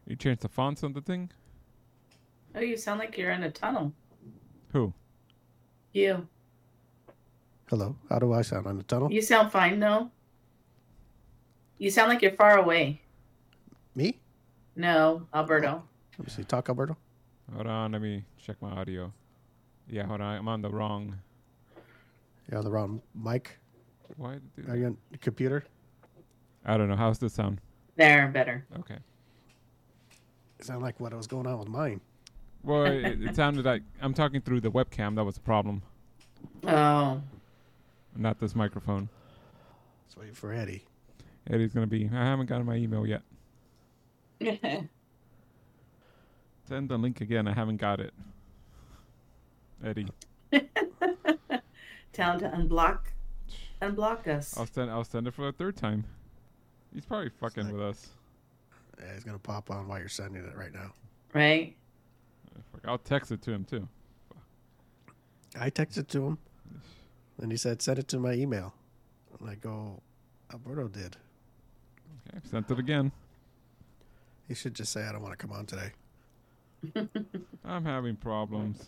You changed the fonts on the thing? Oh, you sound like you're in a tunnel. Who? You. Hello. How do I sound on the tunnel? You sound fine, though. You sound like you're far away. Me? No, Alberto. Let me see. Talk, Alberto. Hold on, let me check my audio. Yeah, hold on. I'm on the wrong. You're on the wrong mic. Why did it do Are you that? on the computer? I don't know. How's this sound? There, better. Okay. It sounded like what was going on with mine. Well, it sounded like I'm talking through the webcam. That was the problem. Oh. Not this microphone. Let's wait for Eddie. Eddie's going to be... I haven't gotten my email yet. Send the link again. I haven't got it. Eddie. Tell him to unblock us. I'll send it for the third time. He's probably fucking with us. Yeah, he's going to pop on while you're sending it right now. Right? I'll text it to him too. I texted to him, and he said, send it to my email. And I go, Alberto did. Okay, I've sent it again. He should just say, I don't want to come on today. I'm having problems.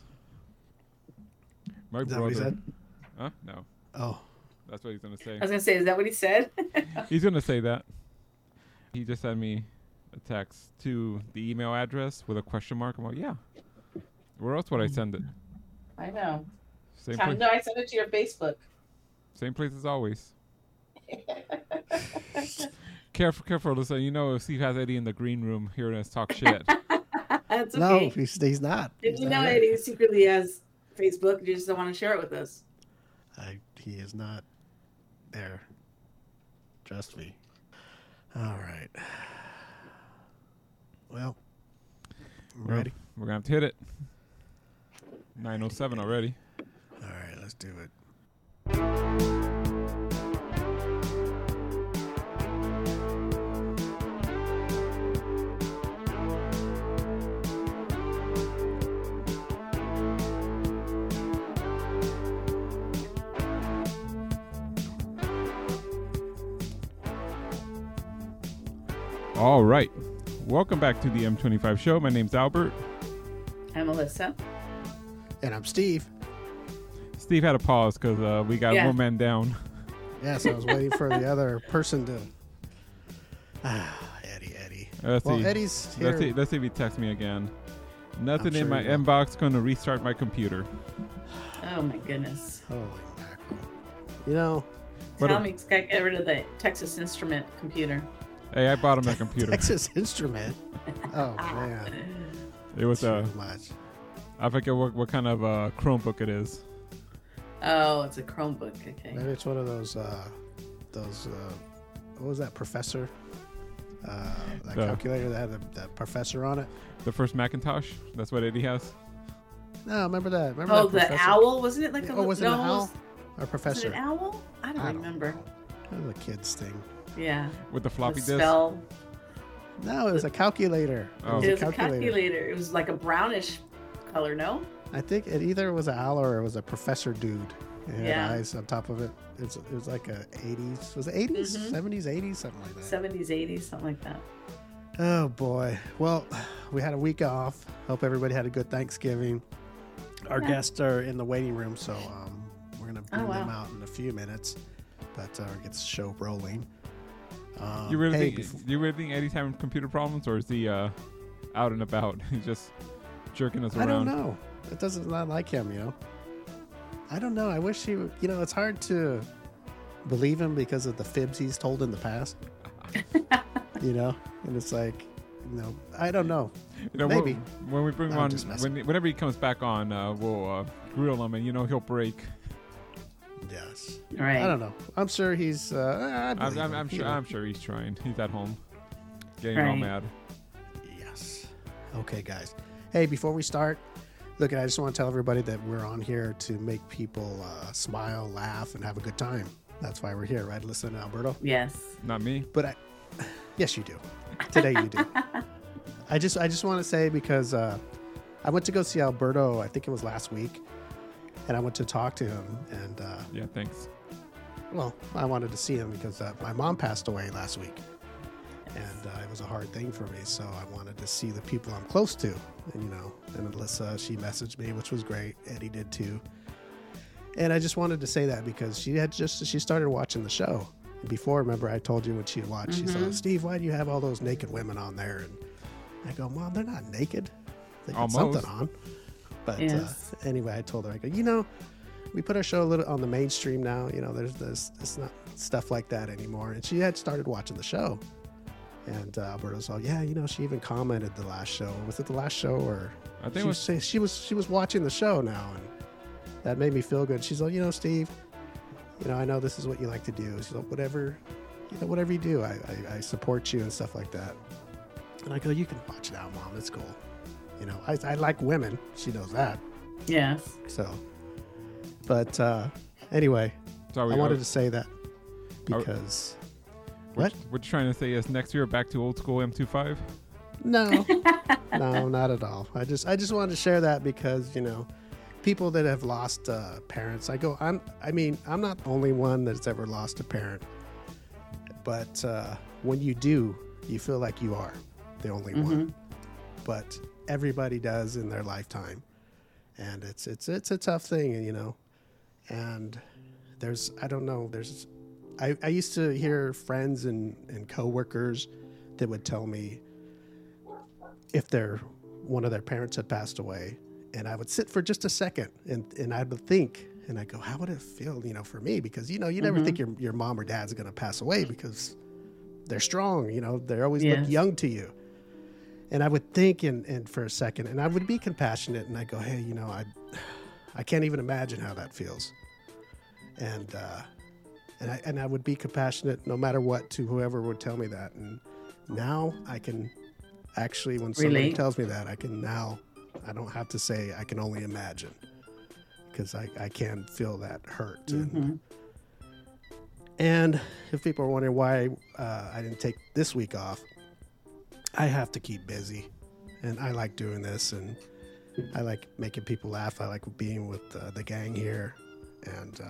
My Is that brother. what he said? Huh? No. Oh. That's what he's going to say. I was going to say, is that what he said? He's going to say that. He just sent me a text to the email address with a question mark. I'm like, yeah. Where else would I send it? I know. Same place. No, I sent it to your Facebook. Same place as always. Careful, listen. You know, if Steve has Eddie in the green room hearing us talk shit. That's No, okay. he's not. Did He's you not know here. Eddie secretly has Facebook? You just don't want to share it with us. He is not there. Trust me. All right. Well, I'm ready. We're going to have to hit it. 9:07 already. All right, let's do it. All right. Welcome back to the M25 show. My name's Albert. I'm Melissa. And I'm Steve. Steve had a pause because we got one man down. Yes, I was waiting for the other person to. Eddie. Let's Well, see. Eddie's here. Let's see if he texts me again. Nothing I'm in sure my he will. inbox. Going to restart my computer. Oh, my goodness. Holy mackerel. You know, Tell me, got to get rid of the Texas Instrument computer. Hey, I bought him a computer. Texas Instrument. Oh, man. It was Too much. I forget what kind of Chromebook it is. Oh, it's a Chromebook. Okay. Maybe it's one of those, what was that, Professor? That calculator that had that professor on it? The first Macintosh. That's what Eddie has. No, remember that? Remember Oh, that the professor? owl? Wasn't it like a was it an no, owl? Or Was professor? it an owl? I don't remember. That was a kid's thing. Yeah. With the floppy The disk. spell. No, it was a calculator. Oh. It was a calculator. It was like a brownish color, no? I think it either was an owl or it was a professor dude. It had Yeah. eyes on top of it. It was like a 80s. Was it 80s? 70s, 80s? Something like that. 70s, 80s, something like that. Oh, boy. Well, we had a week off. Hope everybody had a good Thanksgiving. Our guests are in the waiting room, so we're going to bring them out in a few minutes. But get the show rolling. You really think Eddie's having computer problems, or is he out and about? He's just jerking us around. I don't know. It doesn't not like him, you know. I don't know. I wish he would, it's hard to believe him because of the fibs he's told in the past. And it's like, I don't know. Maybe. When we bring him I'm on, just messing. whenever he comes back on, we'll grill him, and he'll break. Yes. Right. I don't know. I'm sure he's. I'm sure he's trying. He's at home, getting all mad. Yes. Okay, guys. Hey, before we start, look, I just want to tell everybody that we're on here to make people smile, laugh, and have a good time. That's why we're here, right? Listen, Alberto. Yes. Not me. But yes, you do. Today you do. I just want to say because I went to go see Alberto. I think it was last week, and I went to talk to him. And yeah, thanks. Well, I wanted to see him because my mom passed away last week. and it was a hard thing for me. So I wanted to see the people I'm close to, and and Alyssa, she messaged me, which was great. Eddie did too. And I just wanted to say that because she started watching the show. Before, remember I told you when she watched, she said, Steve, why do you have all those naked women on there? And I go, Mom, they're not naked. They got something on. But yes. Anyway, I told her, I go, we put our show a little on the mainstream now. It's not stuff like that anymore. And she had started watching the show. And Alberto's all, yeah, she even commented the last show. Was it the last show? Or I think she was watching the show now. And that made me feel good. She's like, Steve, I know this is what you like to do. She's like, whatever you do, I support you and stuff like that. And I go, you can watch it out, Mom. It's cool. I like women. She knows that. Yes. So, but anyway, Sorry, I wanted to say that because what you're trying to say is next year back to old school M25? No, not at all. I just wanted to share that because people that have lost parents. I'm not the only one that's ever lost a parent, but when you do, you feel like you are the only one. But everybody does in their lifetime, and it's a tough thing, and I used to hear friends and coworkers that would tell me if one of their parents had passed away, and I would sit for just a second and I would think, and I go, how would it feel, for me? Because, you never think your mom or dad's going to pass away because they're strong, they always look young to you. And I would think and for a second, and I would be compassionate, and I go, hey, I can't even imagine how that feels. And I would be compassionate no matter what to whoever would tell me that. And now I can actually, when somebody tells me that, I don't have to say I can only imagine, because I can feel that hurt. And if people are wondering why I didn't take this week off, I have to keep busy, and I like doing this, and I like making people laugh. I like being with the gang here, and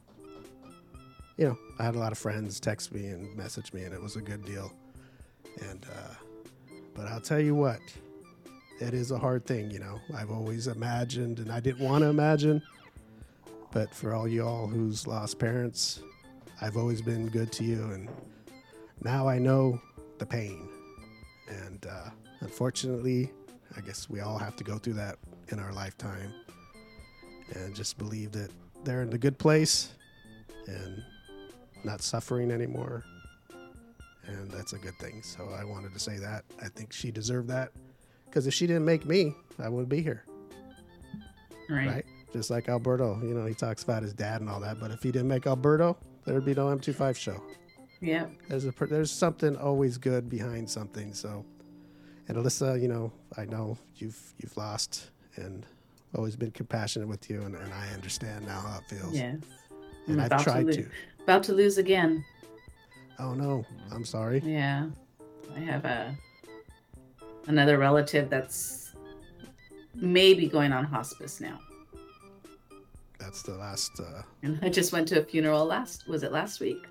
I had a lot of friends text me and message me, and it was a good deal. And but I'll tell you what, it is a hard thing. I've always imagined, and I didn't want to imagine, but for all y'all who's lost parents, I've always been good to you, and now I know the pain. And unfortunately, I guess we all have to go through that in our lifetime, and just believe that they're in a good place and not suffering anymore. And that's a good thing. So I wanted to say that. I think she deserved that, because if she didn't make me, I wouldn't be here. Right? Just like Alberto, he talks about his dad and all that, but if he didn't make Alberto, there would be no M25 show. Yeah. There's something always good behind something. So, and Alyssa, I know you've lost, and always been compassionate with you, and I understand now how it feels. Yes. And I've tried to. About to lose again. Oh no, I'm sorry. Yeah. I have another relative that's maybe going on hospice now. That's the last. And I just went to a funeral last week?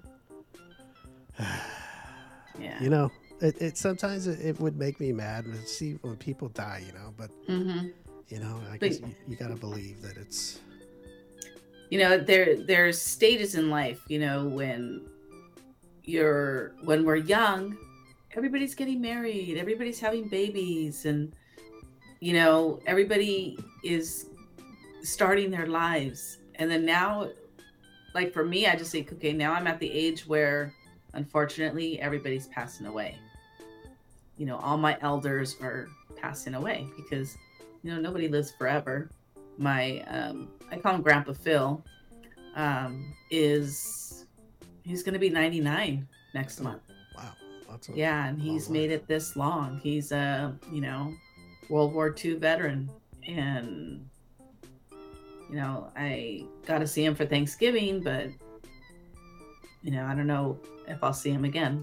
Yeah. It sometimes it would make me mad to see when people die, but I guess you got to believe that it's, there's stages in life, when we're young, everybody's getting married, everybody's having babies, and everybody is starting their lives. And then now, like for me, I just think, okay, now I'm at the age where unfortunately everybody's passing away. All my elders are passing away because nobody lives forever. My I call him Grandpa Phil, he's gonna be 99 next month. Wow. And he's made it this long. He's a World War II veteran, and I got to see him for Thanksgiving, but I don't know if I'll see him again.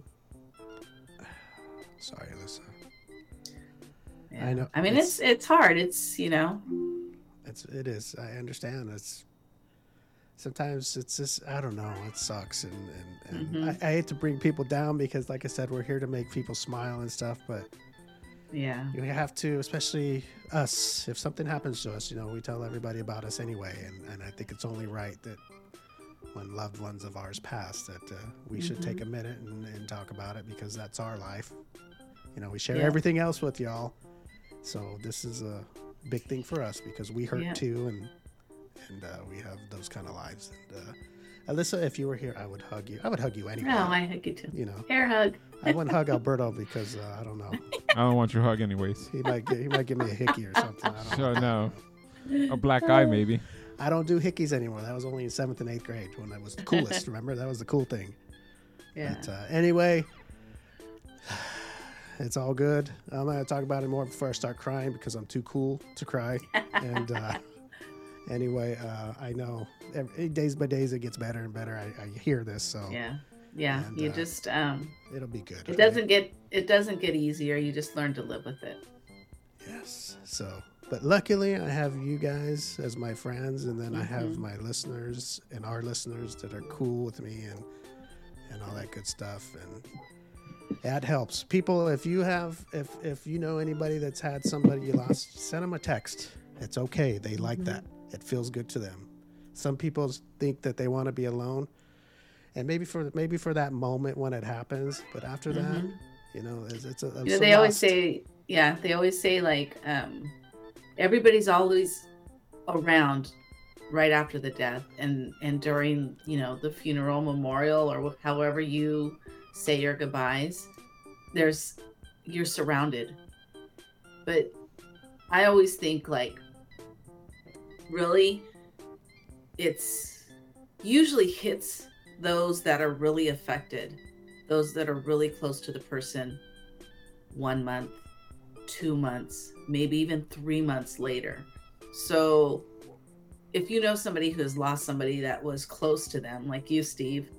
Sorry, Alyssa. Yeah. I know. I mean, it's hard. It's it is. I understand. sometimes it's just, I don't know, it sucks. And Mhm. I hate to bring people down because, like I said, we're here to make people smile and stuff, but Yeah. you have to, especially us, if something happens to us, we tell everybody about us anyway. And I think it's only right that when loved ones of ours pass, that we should take a minute and talk about it, because that's our life. We share everything else with y'all. So this is a big thing for us because we hurt too. And we have those kind of lives. And Alyssa, if you were here, I would hug you. I would hug you anyway. No, I hug you too. Hair hug. I wouldn't hug Alberto because I don't know. I don't want your hug anyways. He might give me a hickey or something. I don't know. Sure, no. A black eye, maybe. I don't do hickeys anymore. That was only in 7th and 8th grade when I was the coolest. Remember, that was the cool thing. Yeah. But anyway, it's all good. I'm not gonna talk about it more before I start crying because I'm too cool to cry. And anyway, I know days by days it gets better and better. I hear this, so yeah. And, You just it'll be good. it doesn't get easier. You just learn to live with it. Yes. So, but luckily I have you guys as my friends, and then I have my listeners and our listeners that are cool with me and all that good stuff, and that helps. People, if you know anybody that's had somebody you lost, send them a text. It's okay. They like that. It feels good to them. Some people think that they want to be alone, and maybe for that moment when it happens, but after that, it's a they always say, like, everybody's always around right after the death and during, the funeral, memorial, or however you say your goodbyes. You're surrounded. But I always think, like, really, it's usually hits those that are really affected, those that are really close to the person 1 month, 2 months, maybe even 3 months later. So if you know somebody who has lost somebody that was close to them, like you, Steve,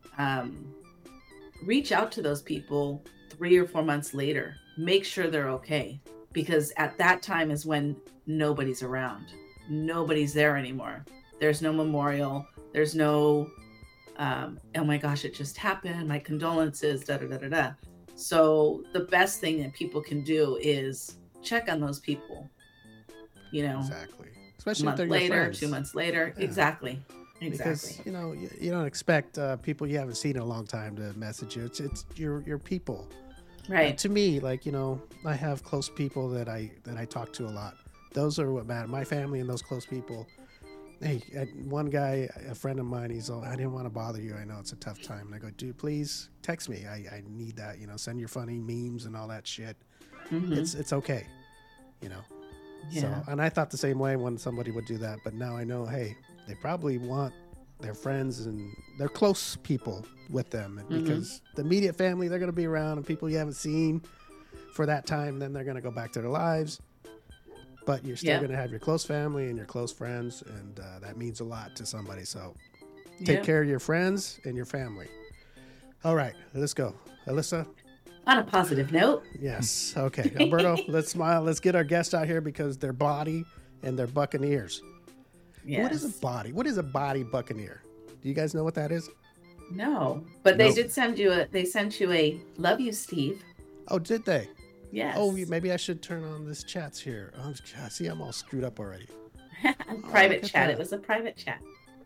reach out to those people 3 or 4 months later. Make sure they're okay, because at that time is when nobody's around. Nobody's there anymore. There's no memorial. There's no, oh my gosh, it just happened. My condolences, da da da da da. So the best thing that people can do is check on those people. Exactly. Especially a month if they're later, your friends. 2 months later. Yeah. Exactly. Because you don't expect people you haven't seen in a long time to message you. It's your people. Right. To me, like, I have close people that I talk to a lot. Those are what matter. My family and those close people. Hey, one guy, a friend of mine, he's all, I didn't want to bother you. I know it's a tough time. And I go, dude, please text me. I need that. Send your funny memes and all that shit. Mm-hmm. It's okay. Yeah. So, and I thought the same way when somebody would do that, but now I know, hey, they probably want their friends and their close people with them, because the immediate family, they're going to be around, and people you haven't seen for that time, then they're going to go back to their lives. But you're still going to have your close family and your close friends, and that means a lot to somebody. So take care of your friends and your family. All right, let's go. Alyssa? On a positive note. Yes. Okay. Alberto, let's smile. Let's get our guests out here because they're body and they're buccaneers. Yes. What is a body? What is a body buccaneer? Do you guys know what that is? No, but they did send you a love you, Steve. Oh, did they? Yes. Oh, maybe I should turn on this chats here. Oh, see, I'm all screwed up already. Private chat. that. It was a private chat.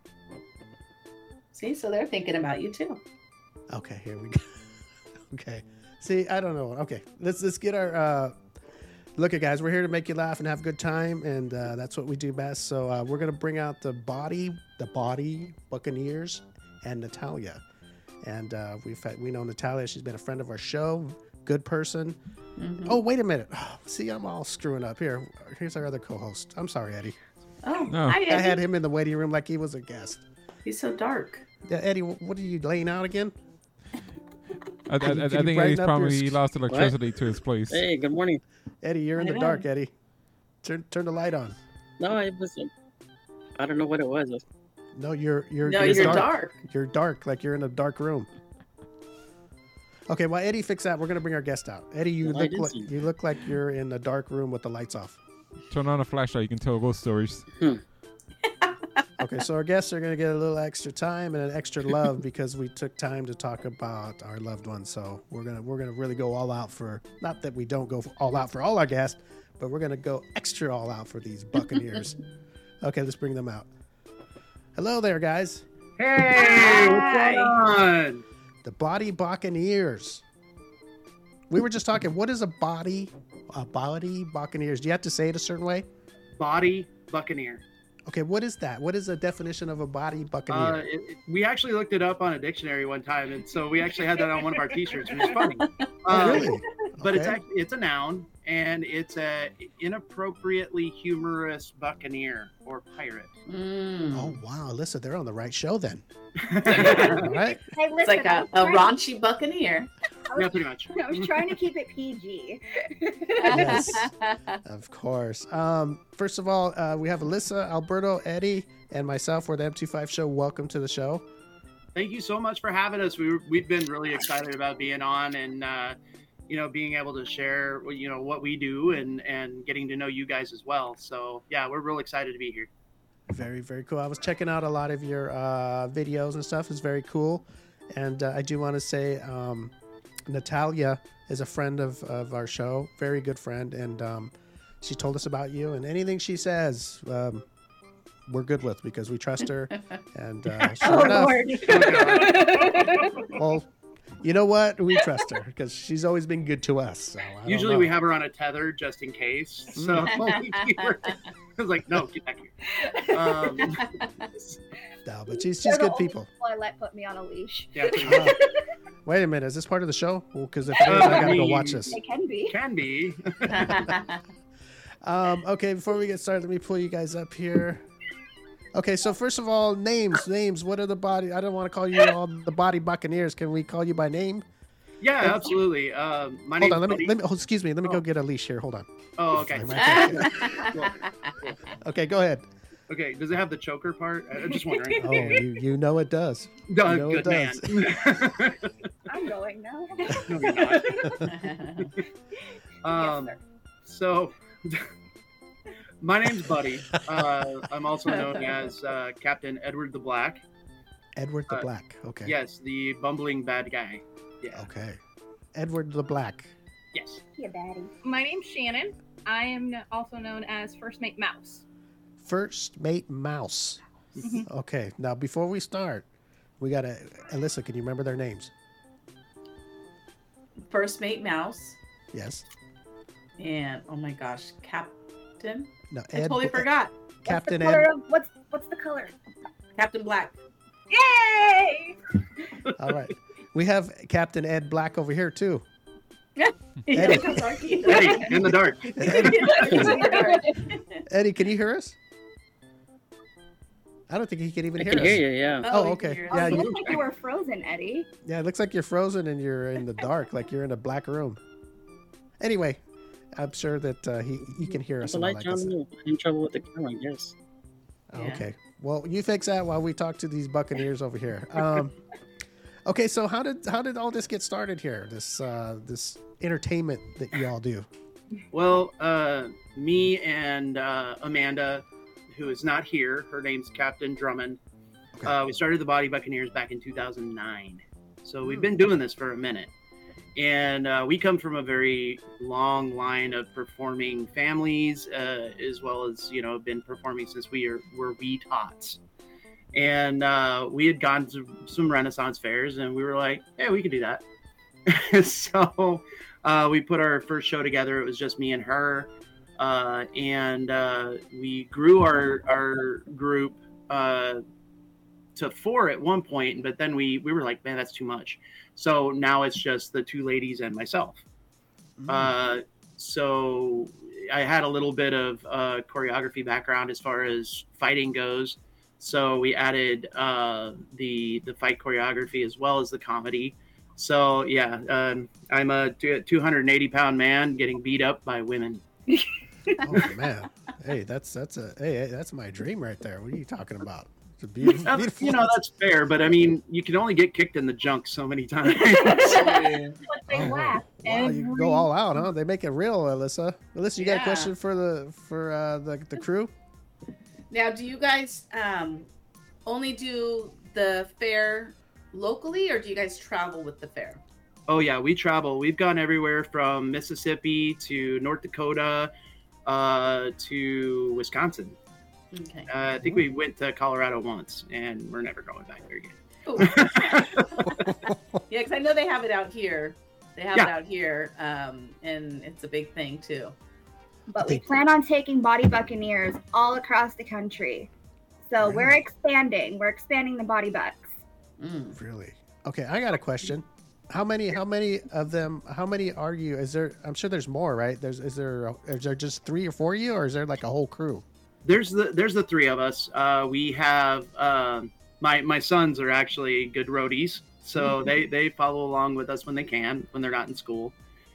See, so they're thinking about you too. Okay, here we go. Okay. See, I don't know. Okay, let's get our look at, guys. We're here to make you laugh and have a good time, and that's what we do best. So we're gonna bring out the body Buccaneers and Natalia, and we know Natalia. She's been a friend of our show. Good person. Mm-hmm. Oh, wait a minute. Oh, see, I'm all screwing up here. Here's our other co-host. I'm sorry, Eddie. Oh, No. Hi, Eddie. I had him in the waiting room like he was a guest. He's so dark. Yeah, Eddie, what are you laying out again? I Can you think brighten Eddie's up probably your- lost electricity to his place. Hey, good morning. Eddie, you're in the dark, Eddie. Turn the light on. No, it was. I don't know what it was. No, you're dark. You're dark, like you're in a dark room. Okay, while Eddie fix that, we're gonna bring our guest out. Eddie, you look like you're in a dark room with the lights off. Turn on a flashlight. You can tell ghost stories. Okay, so our guests are going to get a little extra time and an extra love because we took time to talk about our loved ones. So we're gonna really go all out for, not that we don't go all out for all our guests, but we're gonna go extra all out for these Buccaneers. Okay, let's bring them out. Hello there, guys. Hey, what's going on? The Body Buccaneers. We were just talking. What is a body Buccaneers? Do you have to say it a certain way? Body Buccaneer. Okay, what is that? What is the definition of a body Buccaneer? We actually looked it up on a dictionary one time, and so we actually had that on one of our T-shirts, which is funny. Really? But Okay. it's a noun, and it's a inappropriately humorous buccaneer or pirate. Oh wow, Alyssa, they're on the right show then. All Yeah, right. Hey, listen, It's like I a was trying- raunchy buccaneer. pretty much. I was trying to keep it PG. Yes. Of course. First of all, we have Alyssa, Alberto, Eddie, and myself. We're the M25 Show. Welcome to the show. Thank you so much for having us. We've been really excited about being on and being able to share what we do and getting to know you guys as well. So yeah, we're real excited to be here. Very, very cool. I was checking out a lot of your videos and stuff. It's very cool. And I do want to say Natalia is a friend of our show, very good friend. And she told us about you. And anything she says, we're good with because we trust her. And sure enough, well, you know what? We trust her because she's always been good to us. So I Usually don't we know. have her on a tether just in case. So we keep her- I was like, no, get back here. No, but she's They're the good only people. I let put me on a leash. Yeah, pretty much. Wait a minute, is this part of the show? Because if it is, I gotta go watch this. They can be. Can be. Okay, before we get started, let me pull you guys up here. Okay, so first of all, names. What are the body? I don't want to call you all the Body Buccaneers. Can we call you by name? Yeah, absolutely. My Hold name's on, Buddy. excuse me. Let me go get a leash here. Hold on. Oh, okay. Okay, go ahead. Okay, does it have the choker part? I'm just wondering. Oh, you know it does. No, you know good it man. I'm going now. No, you're not. Yes, sir. So, my name's Buddy. I'm also known as Captain Edward the Black. Edward the Black. Okay. Yes, the bumbling bad guy. Yeah. Okay. Edward the Black. Yes. You baddie. My name's Shannon. I am also known as First Mate Mouse. First Mate Mouse. Okay. Now, before we start, we gotta. Alyssa, can you remember their names? First Mate Mouse. Yes. And oh my gosh, Captain. No. I totally forgot. Captain what's the Ed. color of, what's the color? Captain Black. Yay! All right. We have Captain Ed Black over here too. Eddie. Eddie, in the dark. Eddie, can you hear us? I don't think he can even I hear can us. hear you, yeah. Oh, you okay. can hear us. Yeah, You you, look like you were frozen, Eddie. yeah, it looks like you're frozen and you're in the dark, like you're in a black room. Anyway, I'm sure that he can hear us. The and all light that good John, stuff. in trouble with the camera, yes. Oh, Yeah. okay. Well, you fix that while we talk to these Buccaneers over here. Okay, so how did all this get started here? This entertainment that you all do. Well, me and Amanda, who is not here, her name's Captain Drummond. Okay. We started the Body Buccaneers back in 2009. So we've been doing this for a minute. And we come from a very long line of performing families, as well as, been performing since we were wee tots. And we had gone to some Renaissance fairs, and we were like, hey, we could do that. So we put our first show together. It was just me and her. And we grew our group to 4 at one point, but then we were like, man, that's too much. So now it's just the 2 ladies and myself. So I had a little bit of choreography background as far as fighting goes. So we added the fight choreography as well as the comedy. So yeah, I'm a 280-pound man getting beat up by women. Oh man, hey, that's my dream right there. What are you talking about? It's a beautiful, beautiful. That's fair, but I mean, you can only get kicked in the junk so many times. But they Oh, laugh. wow, you go all out, huh? They make it real, Alyssa. Alyssa, you got a Yeah. question for the crew? Now, do you guys only do the fair locally, or do you guys travel with the fair? Oh yeah, we travel. We've gone everywhere from Mississippi to North Dakota to Wisconsin. Okay. I think we went to Colorado once, and we're never going back there again. Cool. Yeah, because I know they have it out here. They have it out here, and it's a big thing too. But we plan on taking Body Buccaneers all across the country. So we're expanding. We're expanding the Body Bucks. Mm. Really? Okay, I got a question. How many of them? How many are you? Is there? I'm sure there's more, right? Is there just 3 or 4 of you, or is there like a whole crew? There's the 3 of us. We have my sons are actually good roadies, so they follow along with us when they can, when they're not in school.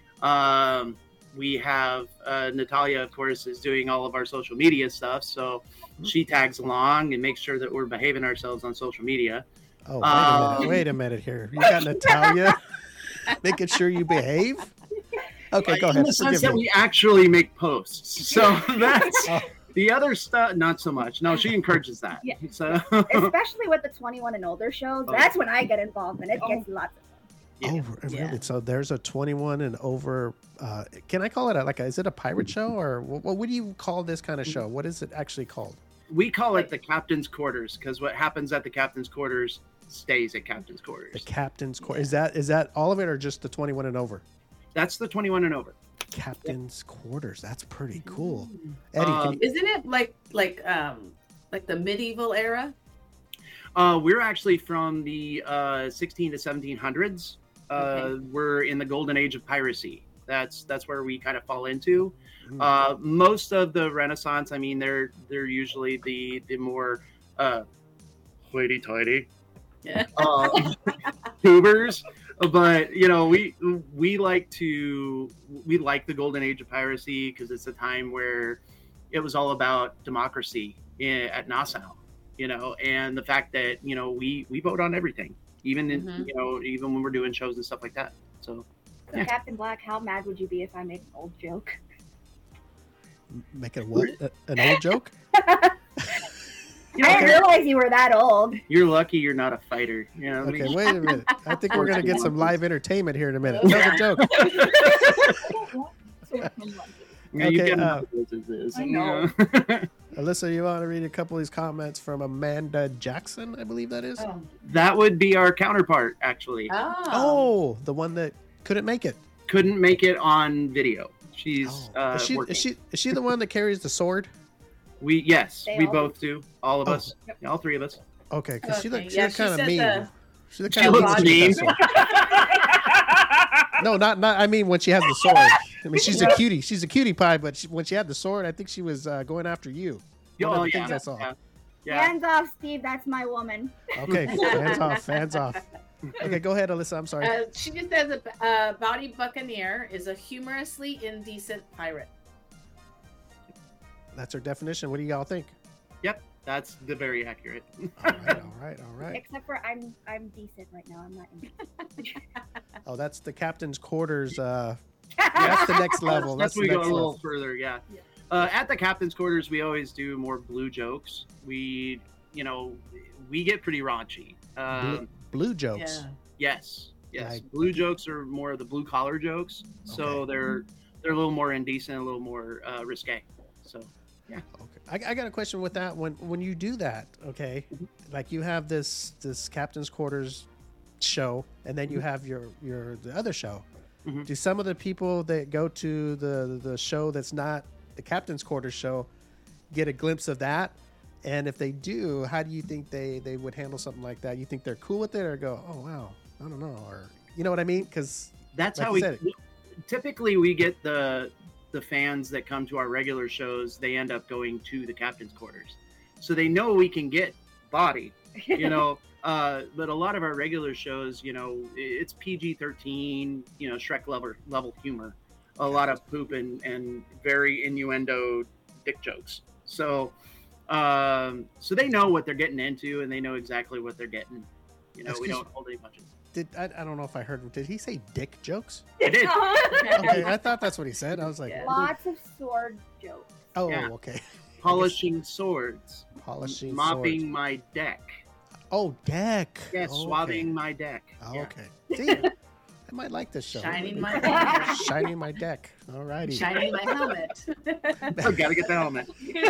We have Natalia, of course, is doing all of our social media stuff, so she tags along and makes sure that we're behaving ourselves on social media. Oh, wait a minute here. You got Natalia making sure you behave? Okay, go ahead. In the sense that we actually make posts. So that's the other stuff, not so much. No, she encourages that. Yeah. So Especially with the 21 and older shows. That's when I get involved, and it gets lots of fun. Oh, really? So there's a 21 and over. Can I call it is it a pirate show, or what do you call this kind of show? What is it actually called? we call it the captain's quarters, because what happens at the captain's quarters stays at captain's quarters. The captain's quarters. Is that all of it, or just the 21 and over? That's the 21 and over. Captain's quarters. That's pretty cool. Eddie, isn't it like the medieval era? We're actually from the 16 to 1700s. Okay. We're in the golden age of piracy. That's where we kind of fall into. Most of the Renaissance, I mean, they're usually the more hoity-toity tubers. But you know, we like the golden age of piracy because it's a time where it was all about democracy at Nassau. You know, and the fact that, you know, we vote on everything, even in, you know, even when we're doing shows and stuff like that. So So Captain Black, how mad would you be if I made an old joke? make it what? An old joke? you know, I didn't realize you were that old. you're lucky you're not a fighter. You know what I Okay, mean? wait a minute. I think we're gonna get some live entertainment here in a minute. Tell the joke. Yeah, you Okay, get enough of this as is, I you know. Alyssa, you want to read a couple of these comments from Amanda Jackson? I believe that is. Oh. That would be our counterpart, actually. Oh, the one that couldn't make it. Couldn't make it on video. She's working. Is she the one that carries the sword? Yes, They we all both do. All of Oh. us. Yeah, all three of us. Okay, because she Okay, looks yeah, kind she of said mean. She looks She kind of looks mean. mean. No, not. I mean, when she has the sword. I mean, she's a cutie. She's a cutie pie. But when she had the sword, I think she was going after you. One of the things I saw. Yeah. Hands off, Steve. That's my woman. Okay, hands off. Hands off. Okay, go ahead, Alyssa. I'm sorry. She just says a Body Buccaneer is a humorously indecent pirate. That's her definition. What do y'all think? Yep, that's very accurate. All right. Except for I'm decent right now. I'm not. Oh, that's the captain's quarters. That's the next level. That's the we go a next little level. further, yeah. At the captain's quarters, we always do more blue jokes. We get pretty raunchy. Blue jokes. Yes. Like- Blue jokes are more of the blue collar jokes, so Okay. they're a little more indecent, a little more risque. So Okay, I got a question with that. When you do that, okay, like you have this captain's quarters show, and then you have the other show. Mhm. Do some of the people that go to the show that's not the captain's quarters show get a glimpse of that? And if they do, how do you think they would handle something like that? You think they're cool with it, or go, oh wow, I don't know, or you know what I mean? Because that's Like how you said. typically we get the fans that come to our regular shows. They end up going to the captain's quarters, so they know we can get body, you know. But a lot of our regular shows, you know, it's PG-13, you know, Shrek level humor, a lot of poop and very innuendo dick jokes. So so they know what they're getting into, and they know exactly what they're getting. You know, we Excuse don't hold any punches. I don't know if I heard him. Did he say dick jokes? I did. Okay, I thought that's what he said. I was like, Yeah. Lots of sword jokes. oh, Yeah. okay. polishing swords, Polishing mopping swords. my deck. Oh, deck. Yeah, Oh, swabbing my deck. Okay. Yeah. Okay. See, I might like this show. Shining my deck. Shining my deck. All righty. Shining my helmet. Oh, gotta get the helmet.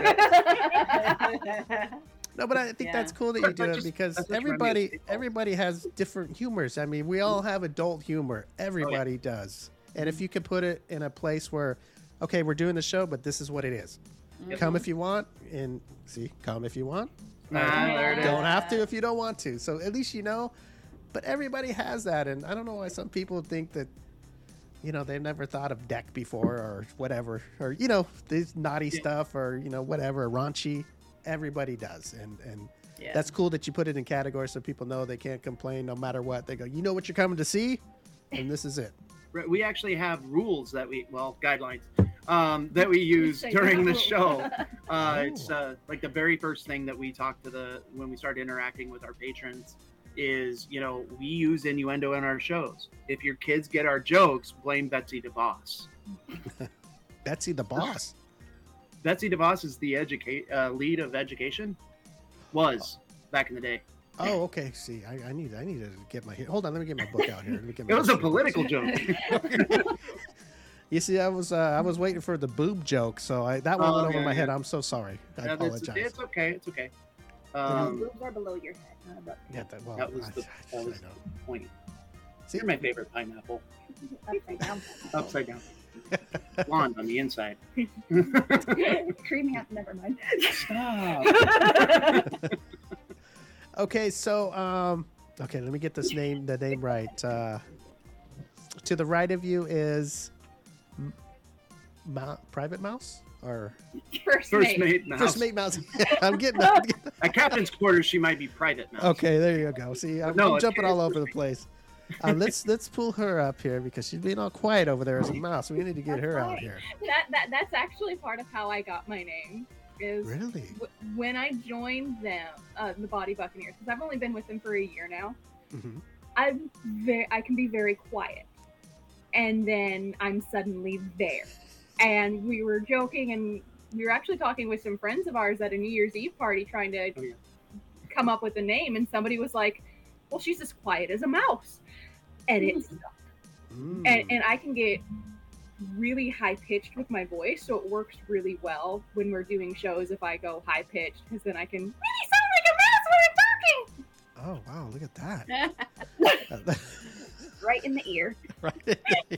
No, but I think Yeah. that's cool that you do But it just- because that's what you remind me of people. everybody has different humors. I mean, we all have adult humor. Everybody does. And if you could put it in a place where, okay, we're doing the show, but this is what it is. Come if you want, and see, come if you want. There it is. Don't have to if you don't want to. So at least you know. But everybody has that, and I don't know why some people think that, you know, they've never thought of deck before or whatever, or you know, this naughty stuff or you know whatever raunchy. Everybody does, and Yeah. that's cool that you put it in categories so people know they can't complain no matter what. They go, you know what you're coming to see, and this is it. Right, we actually have rules that guidelines that we use during the show. It's like the very first thing that we talk to when we start interacting with our patrons is, you know, we use innuendo in our shows. If your kids get our jokes, blame Betsy DeVos. Betsy the boss. Betsy DeVos is the lead of education. Was back in the day. Oh, okay. See, I need to get my hold on. Let me get my book out here. Let me get my It was a history political books. joke. You see, I was waiting for the boob joke, so that one went over yeah, my head. yeah. I'm so sorry. I Yeah, apologize. It's okay. It's okay. Boobs are below your head, not above. Yeah, well, That was I the know. point. See, You're my favorite pineapple. Upside down. Upside down. Blonde on the inside. Creamy up. Never mind. Stop. Okay, so okay, let me get the name right. To the right of you is Private Mouse or First First mate. mate mouse. First Mate Mouse. I'm getting. At Captain's quarters, she might be private mouse. Okay, there you go. See, I'm No, jumping it's- all over the place. Let's pull her up here because she's being all quiet over there as a mouse. We need to get her out here. That's actually part of how I got my name. Is Really? when I joined them, the Body Buccaneers, because I've only been with them for a year now. Hmm. I can be very quiet, and then I'm suddenly there. And we were joking, and we were actually talking with some friends of ours at a New Year's Eve party, trying to Oh, yeah. come up with a name. And somebody was like, "Well, she's as quiet as a mouse," and it's Mm. and I can get really high pitched with my voice, so it works really well when we're doing shows if I go high pitched, because then I can really sound like a mouse when I'm talking. Oh wow! Look at that. Right in the ear. Right.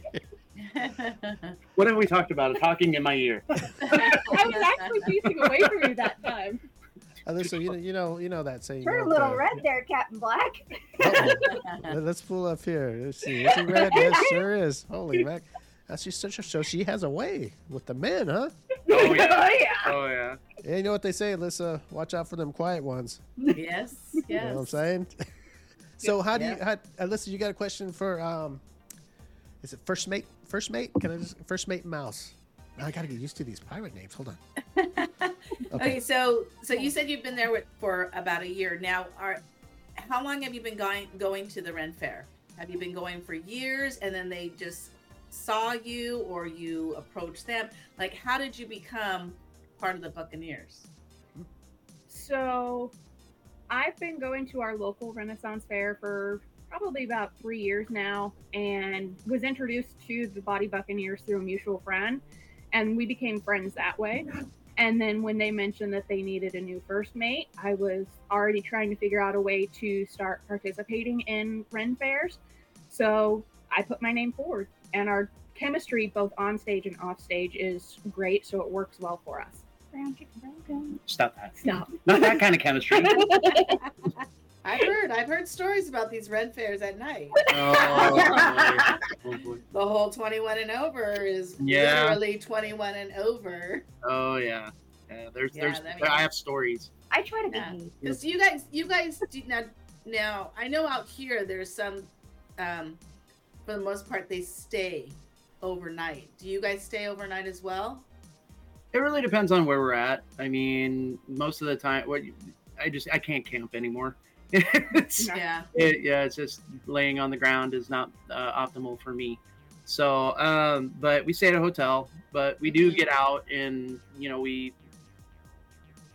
What have we talked about? Talking in my ear. I was actually facing away from you that time. Alyssa, you know that saying. Turn a little red there, Captain Black. Let's pull up here. Let's see. Is he red? Yes, sure is. Holy heck. That's just such a show. She has a way with the men, huh? Oh yeah. Oh, yeah. Oh yeah. Yeah, you know what they say, Alyssa? Watch out for them quiet ones. Yes. Yes. You know what I'm saying? So how do you, Yeah. Alyssa, you got a question for, is it First Mate? First Mate? Can I just, First Mate Mouse? I got to get used to these pirate names. Hold on. Okay, so you said you've been there for about a year now. How long have you been going to the Ren Fair? Have you been going for years, and then they just saw you, or you approached them? Like, how did you become part of the Buccaneers? So I've been going to our local Renaissance Fair for probably about 3 years now, and was introduced to the Body Buccaneers through a mutual friend, and we became friends that way. And then when they mentioned that they needed a new first mate, I was already trying to figure out a way to start participating in Ren fairs. So I put my name forward, and our chemistry both on stage and off stage is great, so it works well for us. Stop that. Stop. Not that kind of chemistry. I've heard stories about these Ren fairs at night. Oh, boy. The whole 21 and over is Yeah. literally 21 and over. Oh yeah. There's that means- I have stories. I try to be Yeah. neat. Because you guys do now. I know out here there's some, for the most part, they stay overnight. Do you guys stay overnight as well? It really depends on where we're at. I mean, most of the time, I can't camp anymore. It's, Yeah. it's just laying on the ground is not optimal for me. So, but we stay at a hotel, but we do get out and, we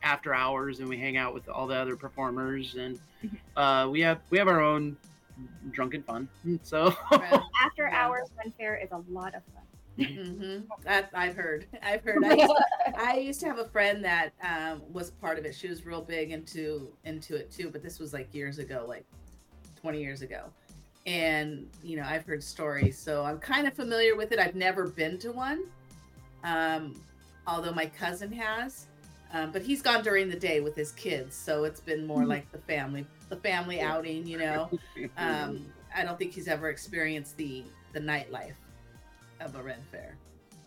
after hours, and we hang out with all the other performers, and we have our own drunken fun. So After hours fun fair is a lot of fun. I've heard. I used to have a friend that was part of it. She was real big into it too, but this was like years ago, like 20 years ago. And I've heard stories, so I'm kind of familiar with it. I've never been to one, although my cousin has, but he's gone during the day with his kids, so it's been more like the family outing. I don't think he's ever experienced the nightlife of a Ren Fair,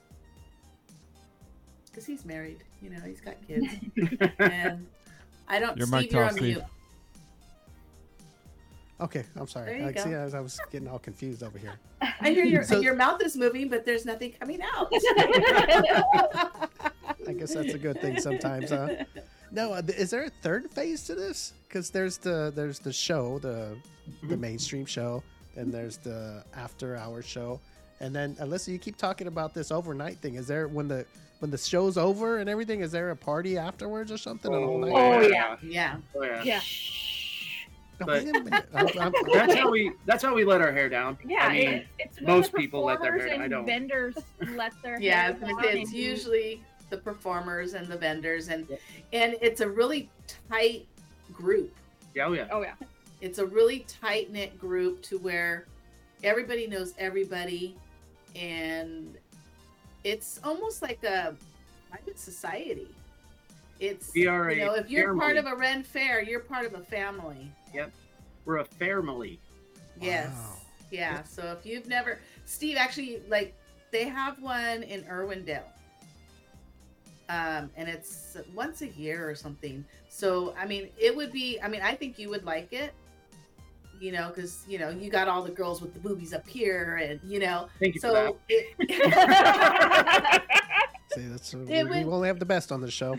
because he's married. He's got kids, and I don't. Steve, you're on mute. Okay, I'm sorry. There you go. See, I was getting all confused over here. I hear your mouth is moving, but there's nothing coming out. I guess that's a good thing sometimes, huh? No, is there a third phase to this? Because there's the show, the mainstream show, and there's the after hours show, and then Alyssa, you keep talking about this overnight thing. Is there when the show's over and everything? Is there a party afterwards or something? Oh, a whole night? Oh yeah. Yeah. Oh, yeah. Yeah. But Wait a minute. that's how we let our hair down. Yeah, I mean, it's when most the people let their hair performers down. I and don't. vendors let their Yeah, hair down. it's usually the performers and the vendors, and it's a really tight group. Yeah, oh yeah. Oh yeah. It's a really tight knit group to where everybody knows everybody, and it's almost like a private society. It's We are if you're part family. of a Ren Fair, you're part of a family. Yep. We're a family. Yes. Wow. Yeah. So if you've never, Steve, actually, like they have one in Irwindale. And it's once a year or something. So, I mean, I think you would like it, because, you got all the girls with the boobies up here and, Thank you so for See, we only have the best on the show.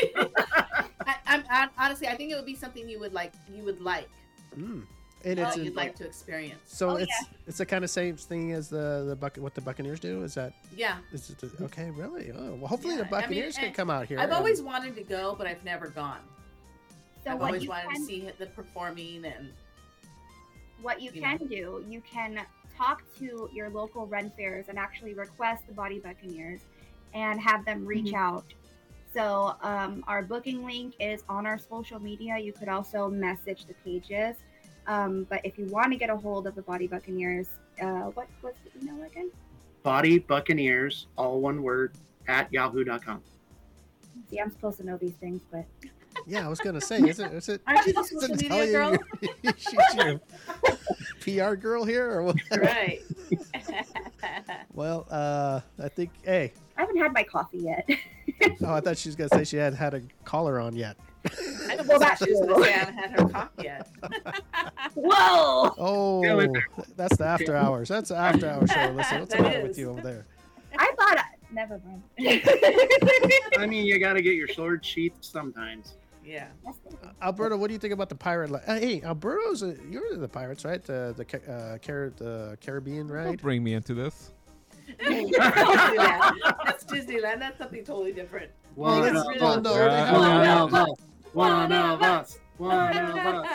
I'm honestly, I think it would be something you would like. And You'd like to experience. So it's the kind of same thing as what the Buccaneers do. Is that? Yeah. Is it okay? Really? Oh, well, hopefully Yeah, the Buccaneers can come out here. I've always wanted to go, but I've never gone. So I've what always you wanted can, to see the performing and. what you can do, you can talk to your local Ren Fairs and actually request the Body Buccaneers and have them reach out. So our booking link is on our social media. You could also message the pages. But if you want to get a hold of the Body Buccaneers, what's the email again? Body Buccaneers, all one word, @yahoo.com. See, I'm supposed to know these things, but Yeah, I was gonna say, is it? Aren't you the is it social media telling girl? She's your PR girl here, or what? Right. Well, I think. Hey, I haven't had my coffee yet. I thought she was gonna say she hadn't had a collar on yet. I don't know if she was going to say I haven't had her coffee yet. Whoa! Oh, that's the after hours. That's the after hour show. Listen, what's the That matter is. with you over there? I thought. Never mind. I mean, you got to get your sword sheathed sometimes. Yeah. Alberto, what do you think about the pirate? Hey, Alberto's you're the pirates, right? The Caribbean Don't ride. bring me into this. Disneyland. That's Disneyland. That's something totally different. One Well, of it's- us. no, Yeah. they have- One of us. One of us.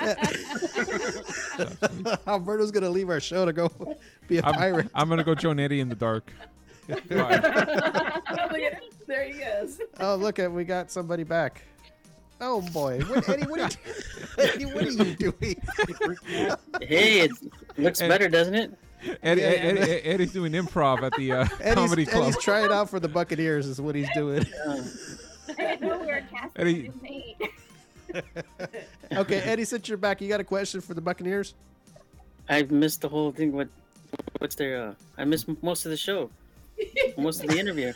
Alberto's gonna leave our show to go be a pirate. I'm gonna go join Eddie in the dark. Bye. Look at him. There he goes. Oh, look at we got somebody back. Oh boy, Eddie, what are you doing? Hey, it looks better, doesn't it? Eddie's doing improv at the comedy club. Eddie's trying out for the Buccaneers, is what he's doing. I didn't know we were casting Eddie- a new mate. Okay, Eddie, since you're back, you got a question for the Buccaneers? I've missed the whole thing. What's their? I missed most of the show, most of the interview.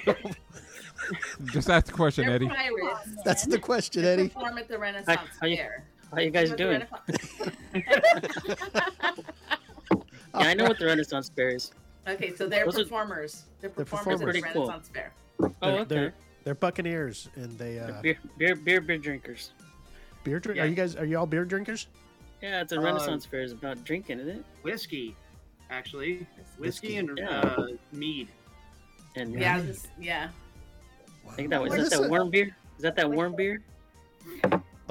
Just ask the question, They're Eddie. pirates. That's the question, They Eddie. perform at the Renaissance How you- Fair. How you guys At the doing? Yeah, I know what the Renaissance Fair is. Okay, so they're Those are- performers. They're performers. performers at the Pretty cool. Renaissance Fair. Oh, okay. They're Buccaneers, and they Beer drinkers. beer drink. Yeah. Are you all beer drinkers? Yeah, it's a Renaissance Fair. It's about drinking, isn't it? Whiskey, actually. Whiskey and Yeah. mead. And Yeah, I think that was. What Is is that it? warm beer? Is that warm beer?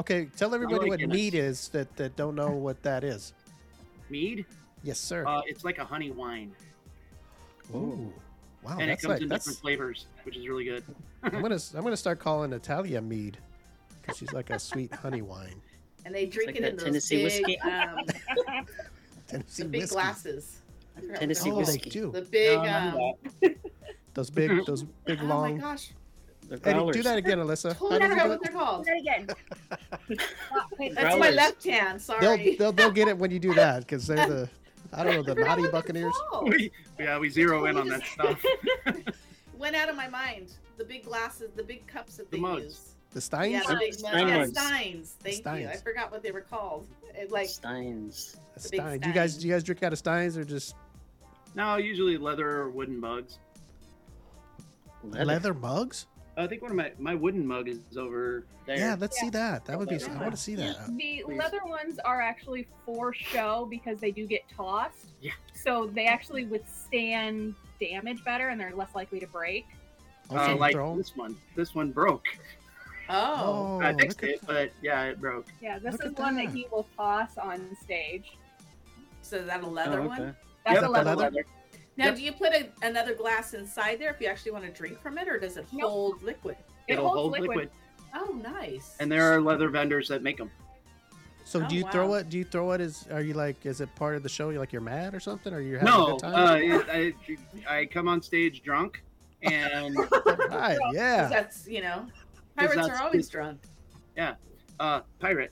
Okay, tell everybody what Guinness. mead is that don't know what that is. Mead. Yes, sir. It's like a honey wine, Ooh, wow, and it that's comes like in that's. different flavors, which is really good. I'm gonna start calling Natalia mead because she's like a sweet honey wine. And they drink like it that in those Tennessee big, whiskey. Tennessee the big whiskey. glasses. I forgot what Tennessee they're Oh, they called. whiskey. do. The big. No, none of Those big oh long. my gosh! The Eddie, growlers. do that again, Alyssa. Totally How does he forgot do what it? they're called. Do that again. Wait, That's my Growlers. left hand. Sorry. They'll get it when you do that because they're the I don't know the I forgot naughty what they're Buccaneers. called. We zero in on Totally that stuff. Went out of my mind. The big glasses, the big cups that The they mugs. use. The Steins. Yeah, the big Stein mugs. mugs. Steins. Thank you. I Steins. forgot what they were called. It, like Steins. A the big Stein. Stein. Do you guys drink out of Steins or just No, usually leather or wooden mugs. leather mugs? I think one of my wooden mug is over there. Yeah, let's see that. That would be. Yeah. I want to see that. The Please. leather ones are actually for show because they do get tossed. Yeah. So they actually withstand damage better and they're less likely to break. Also, like throw 'em? this one. This one broke. oh. I fixed look at it, but yeah, it broke. Yeah, this Look is at one that. that he will toss on stage. So is that a leather Oh, one? okay. That's Yep, a leather leather. one. Now, Yep. do you put another glass inside there if you actually want to drink from it, or does it Nope. hold liquid? It It'll holds hold liquid. liquid. Oh, nice. And there are leather vendors that make them. So Oh, do you throw wow. it? Do you throw it? Are you like? Is it part of the show? You like you're mad or something? Or you're having a No, good time? I come on stage drunk, and Right. 'Cause Yeah. that's, pirates that's- are always drunk. pirate.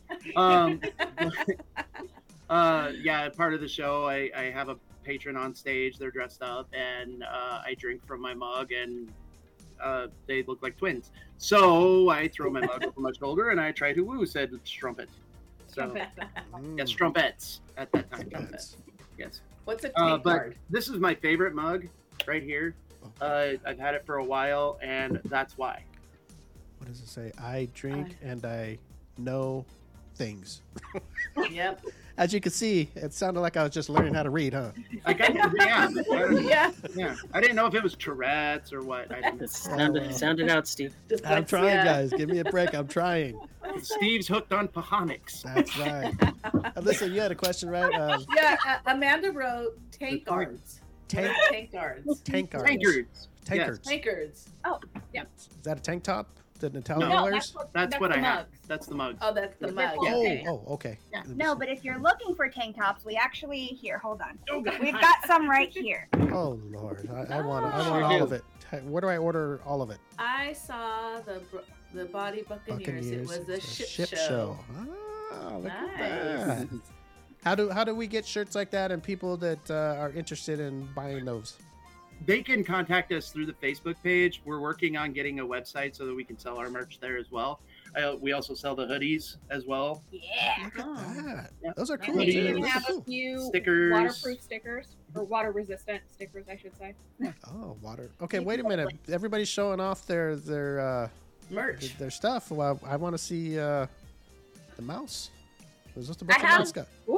Yeah, part of the show, I have a patron on stage. They're dressed up, and I drink from my mug, and they look like twins. So I throw my mug over my shoulder, and I try to woo said strumpet. So Mm, yes, strumpets at that time. trumpets. Yes. What's a tank But guard? this is my favorite mug right here. I've had it for a while, and that's why. What does it say? I drink and I know things. Yep. As you can see, it sounded like I was just learning how to read, huh? I got, yeah, Yeah. yeah. I didn't know if it was Tourette's or what. I didn't. It sounded out, Steve. I'm Dyslexia. trying, guys. Give me a break. I'm trying. Steve's hooked on Pahonics. That's right. Listen, you had a question, right? Yeah, Amanda wrote tank guards. Tank Tank guards. tank guards. Tankards. Tankers. Tankers. Is that a tank top that Natalia No, wears? That's what the I have. mugs. That's the mug. Oh, that's the They're mug. full. Oh, Okay. okay. Yeah. No, but if you're looking for tank tops, we actually here. Hold on. Oh, God. We've got some right here. Oh Lord, I want Sure all do. of it. Where do I order all of it? I saw the Body Buccaneers. It was a It's ship show. Ah, look Nice. at that. How do we get shirts like that and people that are interested in buying those? They can contact us through the Facebook page. We're working on getting a website so that we can sell our merch there as well. We also sell the hoodies as well. Yeah. Look at Oh. that. Yeah. Those are And cool. we too. even Those are have a cool. few Stickers. waterproof stickers, or water resistant stickers, I should say. Oh, water. Okay, wait a minute. Everybody's showing off their Merch. their stuff. Well, I want to see the mouse. Was this the I Bucca have- mascot? Woo!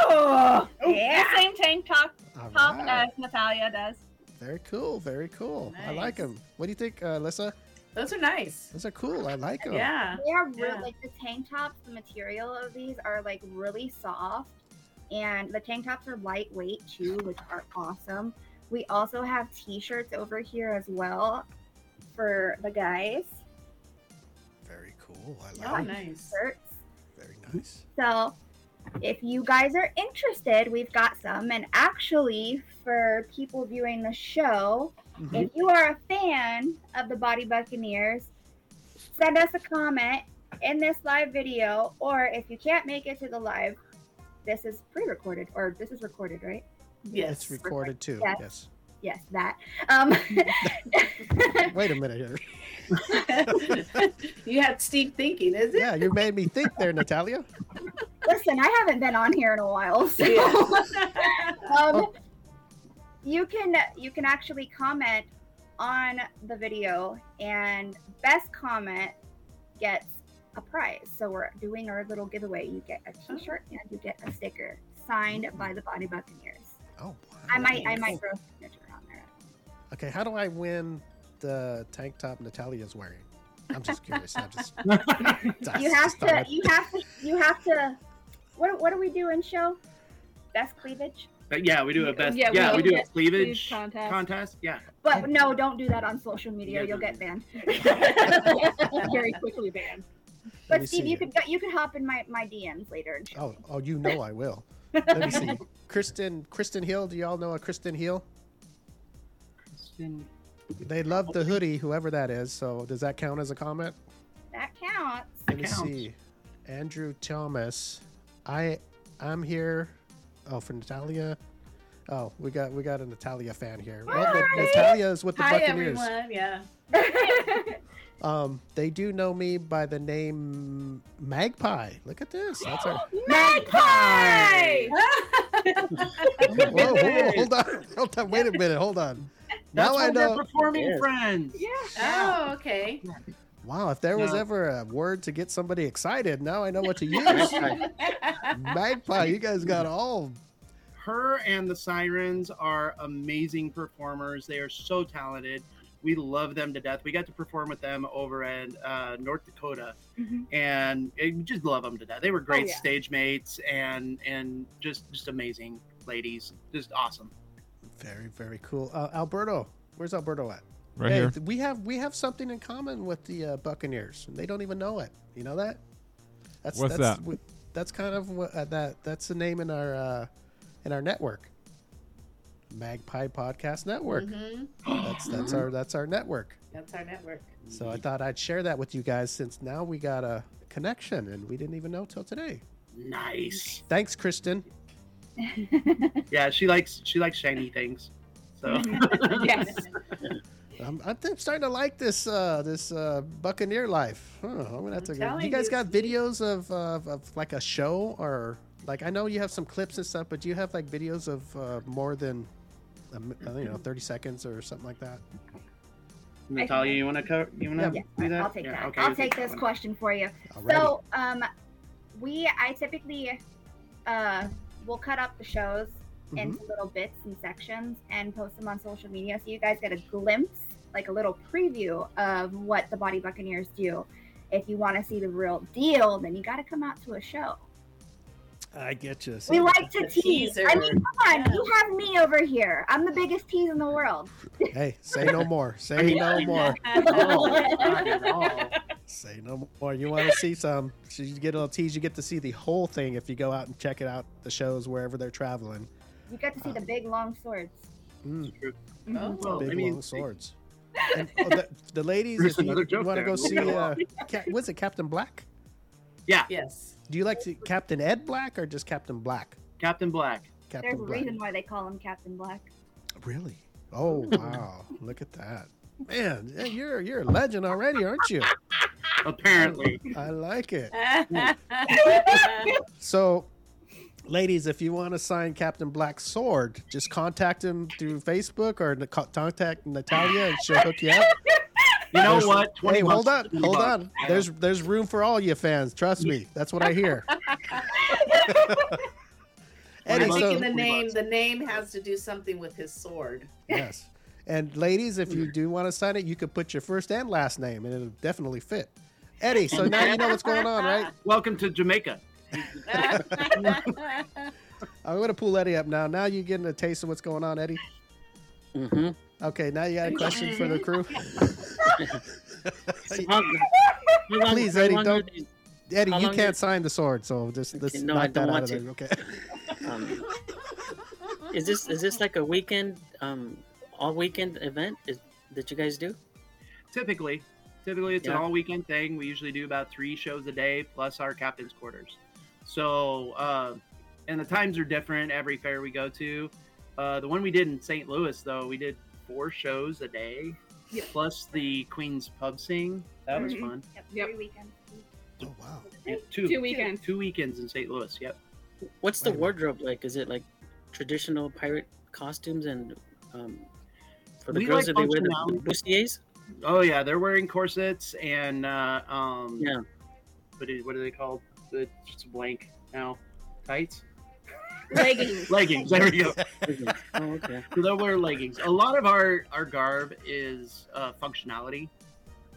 Yeah. The same tank top All right. as Natalia does. Very cool. Very cool. I like Nice. them. What do you think, Alyssa? Those are nice. Those are cool. I like them. Yeah. They are Yeah. like the tank tops. The material of these are like really soft, and the tank tops are lightweight too, which are awesome. We also have T-shirts over here as well for the guys. Very cool. I Oh, like it. nice. Shirts. Very nice. So, if you guys are interested, we've got some. And actually, for people viewing the show, Mhm. if you are a fan of the Body Buccaneers, send us a comment in this live video. Or if you can't make it to the live, this is pre-recorded, or this is recorded, right? Yes. It's recorded too. Yes. Yes. Yes, that. Wait a minute here. You had Steve thinking, is it? Yeah, you made me think there, Natalia. Listen, I haven't been on here in a while, so Yeah. you can actually comment on the video, and best comment gets a prize. So we're doing our little giveaway. You get a T-shirt and you get a sticker signed by the Body Buccaneers. Oh, wow. I might Cool. throw a signature on there. Okay, how do I win the tank top Natalia's wearing? I'm just curious. You have to. What do we do in show? Best cleavage. Yeah, we do a best. Yeah, Yeah, we do a best cleavage contest. contest. Yeah. But no, don't do that on social media. Yeah, You'll get banned. Very quickly banned. Let me But Steve, see. you could hop in my DMs later and show. Oh, you know I will. Let me see. Kristen Hill. Do y'all know a Kristen Hill? Kristen. They love the hoodie, whoever that is. So does that count as a comment? That counts. Let me Counts. see. Andrew Thomas. I'm here. Oh, for Natalia. Oh, we got a Natalia fan here. Well, Hi. Natalia is with the Hi, Buccaneers. everyone. Yeah. They do know me by the name Magpie. Look at this. That's our. Magpie! Whoa, hold on. Wait a minute. Hold on. That's Now I one of our know. performing Yes. friends. Oh, okay. Wow, if there was No. ever a word to get somebody excited, now I know what to use. Magpie, you guys got all. Her and the Sirens are amazing performers. They are so talented. We love them to death. We got to perform with them over at North Dakota, Mhm. and we just love them to death. They were great yeah. stage mates and just amazing ladies. Just awesome. Very, very cool. Alberto, where's Alberto at? Right Hey, here. we have something in common with the Buccaneers, and they don't even know it. You know that? What's that? That's kind of what that's the name in our network, Magpie Podcast Network. Mhm. That's our network. That's our network. So I thought I'd share that with you guys since now we got a connection and we didn't even know till today. Nice. Thanks, Kristen. Yeah, she likes shiny things. So Yes. I'm starting to like this Buccaneer life. Huh, I'm gonna have to I'm go. telling You guys you, got Steve. videos of like a show, or like I know you have some clips and stuff, but do you have like videos of more than 30 seconds or something like that? Natalia, you want to cover? You want to Yeah, do that? I'll take Yeah, that. okay, I'll you take that this one. question for you. Alrighty. So, I typically will cut up the shows into little bits and sections and post them on social media, so you guys get a glimpse, like a little preview of what the Body Buccaneers do. If you want to see the real deal, then you got to come out to a show. I get you. We like to The tease. teaser. I mean, come on, Yeah. you have me over here. I'm the biggest tease in the world. Hey, say no more. Say no more. Not at all. Say no more. You want to see some? So you get a little tease. You get to see the whole thing if you go out and check it out. The shows wherever they're traveling. You get to see the big long swords. Mm. Oh, Well, Big I mean, long swords. And, the ladies, There's if you another joke want to there. go see, was it Captain Black? yes. Do you like to Captain Ed Black or just Captain Black? Captain Black. Captain There's a Black. reason why they call him Captain Black. Really? Oh wow! Look at that, man. Yeah, you're a legend already, aren't you? Apparently. I like it. So, ladies, if you want to sign Captain Black's sword, just contact him through Facebook or contact Natalia, and she'll hook you up. You know There's- what? 20 Hey, hold bucks, on, 20 hold bucks. on. There's room for all you fans. Trust me. That's what I hear. Eddie, I'm so, thinking the name has to do something with his sword. yes. And ladies, if you do want to sign it, you could put your first and last name, and it'll definitely fit. Eddie, so now you know what's going on, right? Welcome to Jamaica. I'm gonna pull Eddie up now. Now you're getting a taste of what's going on, Eddie. Mm-hmm. Okay, now you got a question for the crew. Please, How Eddie, long don't- are these- Eddie, How you long can't is- sign the sword, so just let's no, I knock that don't out want of to. there. Okay. Is this like a weekend, all weekend event that you guys do? Typically it's an Yeah. all weekend thing. We usually do about 3 shows a day plus our captain's quarters. So, and the times are different every fair we go to. The one we did in St. Louis, though, we did 4 shows a day, plus the Queen's Pub Sing. That was Mhm. fun. Yep. 3 weekends. Oh wow. Yeah, 2 weekends. 2 weekends in St. Louis. Yep. What's the Wait a minute. wardrobe like? Is it like traditional pirate costumes and for the We girls, like do they wear the functionality. bustiers? Oh yeah, they're wearing corsets and Yeah. what are they called? It's blank now. Tights. Leggings. Leggings. There we go. Oh, okay. So they'll wear leggings. A lot of our garb is functionality.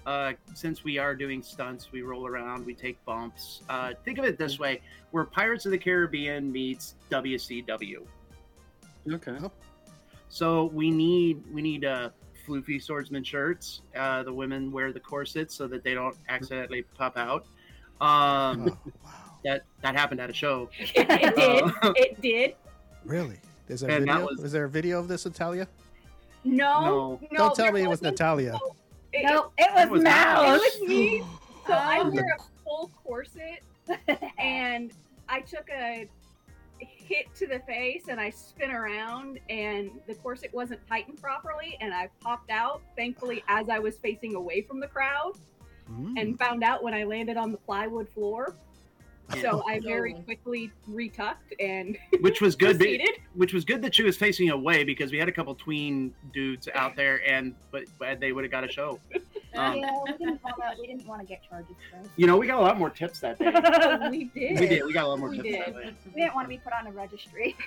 since we are doing stunts, we roll around, we take bumps. Think of it this way: we're Pirates of the Caribbean meets WCW. Okay. So we need floofy swordsman shirts. The women wear the corsets so that they don't accidentally pop out. Wow. That happened at a show. It did. It did. Really? Is there a And that video? was- Is there a video of this, Natalia? No. Don't tell there me it was wasn't. Natalia. No, it was Mal. It Mal. was me. So I Oh. wear a full corset, and I took a hit to the face, and I spin around, and the corset wasn't tightened properly, and I popped out. Thankfully, as I was facing away from the crowd, and found out when I landed on the plywood floor. So I very quickly retucked and Which was good. proceeded. Which was good that she was facing away because we had a couple tween dudes out there, but they would have got a show. Yeah, we didn't want to get charges first. You know, we got a lot more tips that day. We did. We did. We got a lot more We tips did. that way. We didn't want to be put on a registry.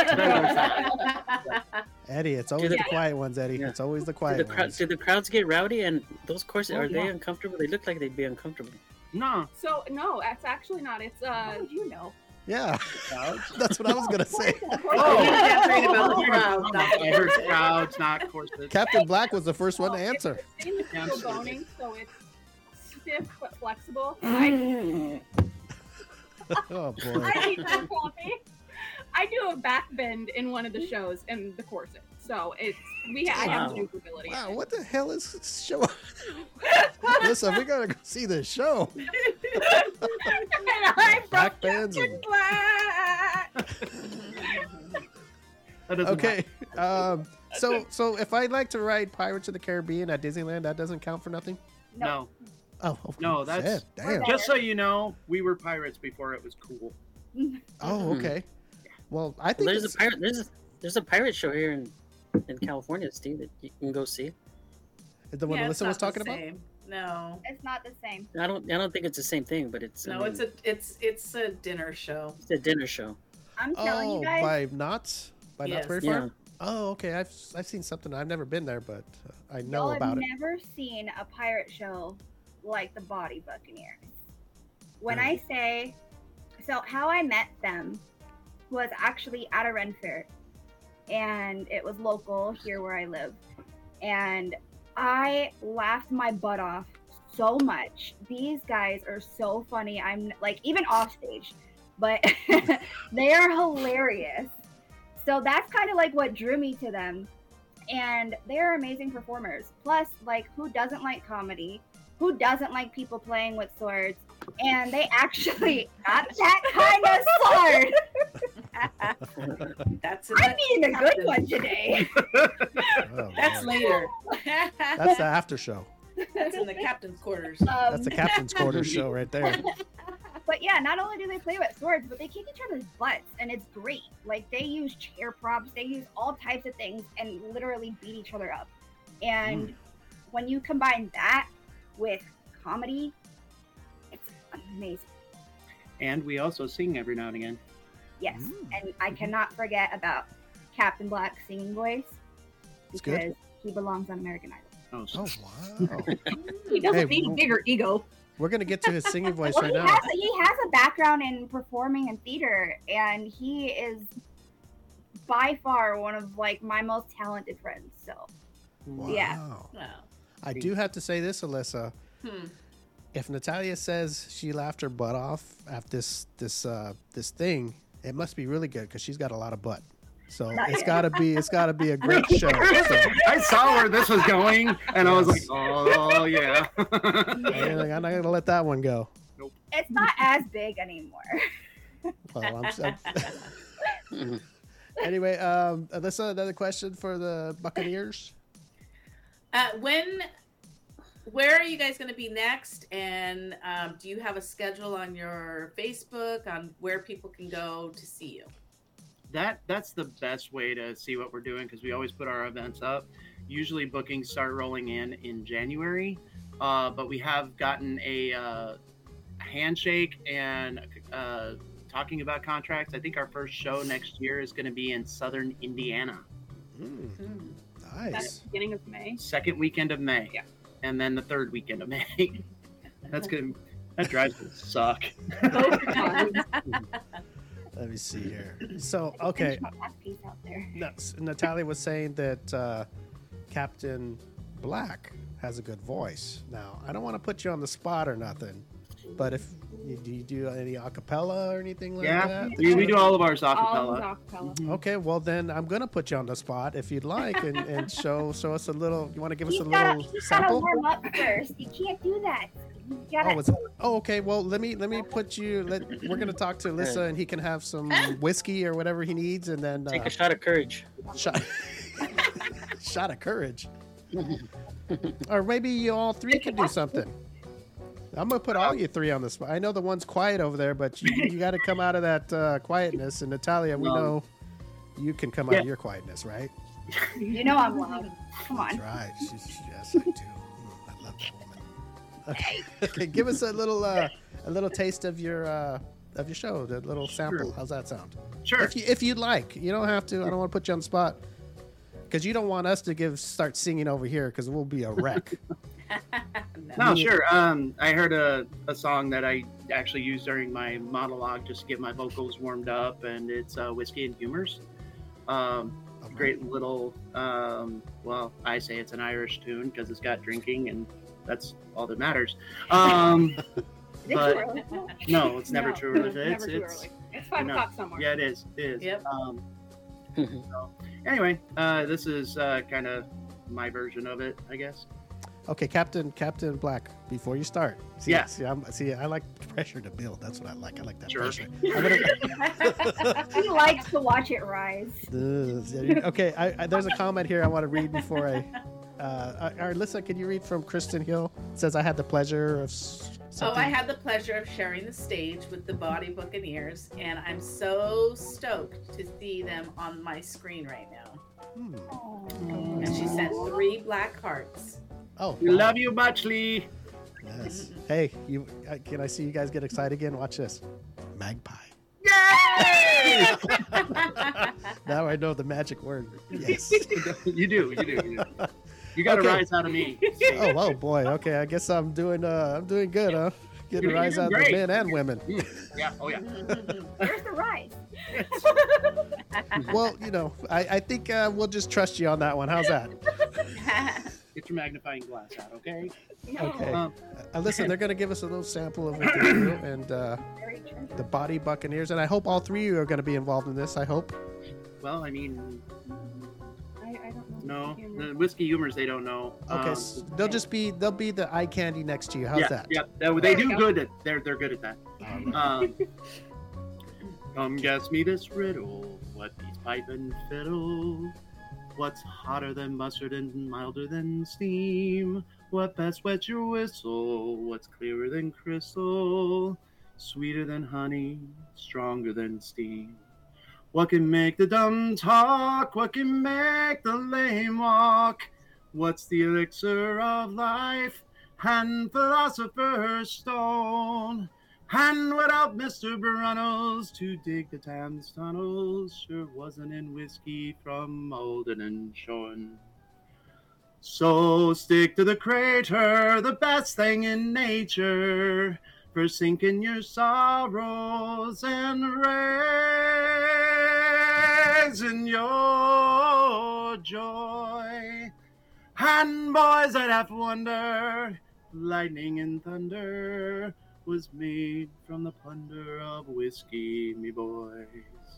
Eddie, it's always Did the it- quiet ones, Eddie. Yeah. It's always the Did quiet the, ones. did the crowds get rowdy? And those corsets, Oh, are they yeah. uncomfortable? They look like they'd be uncomfortable. No. So no, that's actually not. It's How did you know? Yeah, that's what I was gonna say. Oh. You can't read about the crowd. I heard crowds, not corsets. Captain Black was the first one to Well, answer. It's in Yeah, I'm steel sure. boning, so it's stiff but flexible. Oh boy. I need some coffee. I do a back bend in one of the shows in the corset, so it's I have Wow. maneuverability. Wow, what the hell is this show? Listen, we gotta go see this show. And I'm from Back bands Captain and- Black. That doesn't Okay. So if I'd like to ride Pirates of the Caribbean at Disneyland, that doesn't count for nothing. No. Oh, No, that's- sad. Damn. Just so you know, we were pirates before it was cool. Oh, okay. Well, I think There's a it's- pirate. There's a pirate show here in California, Steve, that you can go see. the one Yeah, it's Alyssa was not the talking about. same. No. It's not the same. I don't think it's the same thing, but it's No, it's a dinner show. it's a dinner show. I'm telling Oh, you guys. by Knott's. By Yes. Knott's Berry Yeah. Farm. Oh, okay. I've seen something. I've never been there, but I know Y'all about have it. never seen a pirate show like the Body Buccaneers. When Really? I say, so how I met them was actually at a Ren Fair, and it was local here where I live, and I laughed my butt off so much. These guys are so funny. I'm like even off stage, but they are hilarious. So that's kind of like what drew me to them. And they're amazing performers. Plus, like, who doesn't like comedy? Who doesn't like people playing with swords? And they actually got that kind of sword. That's I'm eating a good one today. Oh, That's Lord. later. That's the after show. That's in the captain's quarters. That's the captain's quarters show right there. But yeah, not only do they play with swords, but they kick each other's butts, and it's great. Like, they use chair props, they use all types of things, and literally beat each other up. And when you combine that with comedy, it's amazing. And we also sing every now and again. Yes, Mm. and I cannot forget about Captain Black's singing voice It's good. because he belongs on American Idol. Oh, Oh wow. He doesn't Hey, need a bigger ego. We're gonna get to his singing voice Well, right he now. has a background in performing in theater, and he is by far one of like my most talented friends. So Wow. yeah. Wow. I do have to say this, Alyssa. Hmm. If Natalia says she laughed her butt off at this thing, it must be really good because she's got a lot of butt. So it's gotta be a great show. So, I saw where this was going, and I was like, oh, yeah. I'm not gonna let that one go. It's not as big anymore. Well, anyway, Alyssa, another question for the Buccaneers. Where are you guys going to be next? And do you have a schedule on your Facebook on where people can go to see you? That's the best way to see what we're doing because we always put our events up. Usually bookings start rolling in January, but we have gotten a handshake and talking about contracts. I think our first show next year is going to be in Southern Indiana, Mm, Hmm. That's nice. the beginning of May. second weekend of May. Yeah. and then the third weekend of May. That drive's gonna suck. Let me see here. So, okay. Piece out there. Natalia was saying that Captain Black has a good voice. Now, I don't want to put you on the spot or nothing, but if do you do any acapella or anything like that? We do all of ours All acapella. acapella. Okay, well then I'm gonna put you on the spot if you'd like, and show us a little. You want to give us a You little gotta sample? warm up first. You can't do that. You gotta. Okay. Well, let me put you. We're gonna talk to Alyssa, and he can have some whiskey or whatever he needs, and then Take a shot of courage. shot of courage. Or maybe you all three can do something. I'm gonna put all you three on the spot. I know the one's quiet over there, but you got to come out of that quietness. And Natalia, we know you can come out of your quietness, right? You know I'm loud. Come That's on. right. Yes, I do. I love that woman. Okay, give us a little taste of your show, the little sample. Sure. How's that sound? Sure. If you'd like, you don't have to. I don't want to put you on the spot because you don't want us to start singing over here because we'll be a wreck. No, sure. I heard a song that I actually used during my monologue just to get my vocals warmed up, and it's Whiskey and Humors. Great little, well, I say it's an Irish tune because it's got drinking, and that's all that matters. But no, it's never too early. Never too early. It's 5 o'clock somewhere. Yeah, it is. It is. Yep. So, anyway, this is kind of my version of it, I guess. Okay, Captain Black. Before you start, see, I like pressure to build. That's what I like. I like that Sure. pressure. He likes to watch it rise. Okay, there's a comment here I want to read before I. Alyssa, can you read from Kristen Hill? It says, I had the pleasure of something. I had the pleasure of sharing the stage with the Body Buccaneers, and I'm so stoked to see them on my screen right now. And she sent 3 black hearts. Oh, We love you much, Lee. Yes. Hey, can I see you guys get excited again? Watch this. Magpie. Yay! Now I know the magic word. Yes. You do. You got to Okay. rise out of me. Oh boy. Okay, I guess I'm doing good, huh? Getting a You're rise doing out of great. men and women. Yeah. Oh yeah. There's the rise. Well, I think we'll just trust you on that one. How's that? Get your magnifying glass out, okay? Okay. Listen, they're going to give us a little sample of what they do, and Very true. the Body Buccaneers, and I hope all 3 of you are going to be involved in this. I hope. Well, I mean, I don't know. no, the whiskey humors they don't know. Okay, they'll be the eye candy next to you. How's that? Yeah, they do good. They're good at that. Come guess me this riddle. What beats pipe and fiddle? What's hotter than mustard and milder than steam? What best wets your whistle? What's clearer than crystal? Sweeter than honey, stronger than steam? What can make the dumb talk? What can make the lame walk? What's the elixir of life and philosopher's stone? And without Mr. Brunnels to dig the Thames tunnels, sure wasn't in whiskey from Malden and Shorn. So stick to the crater, the best thing in nature, for sinking your sorrows and raising your joy. And boys, I'd have to wonder, lightning and thunder was made from the plunder of whiskey, me boys.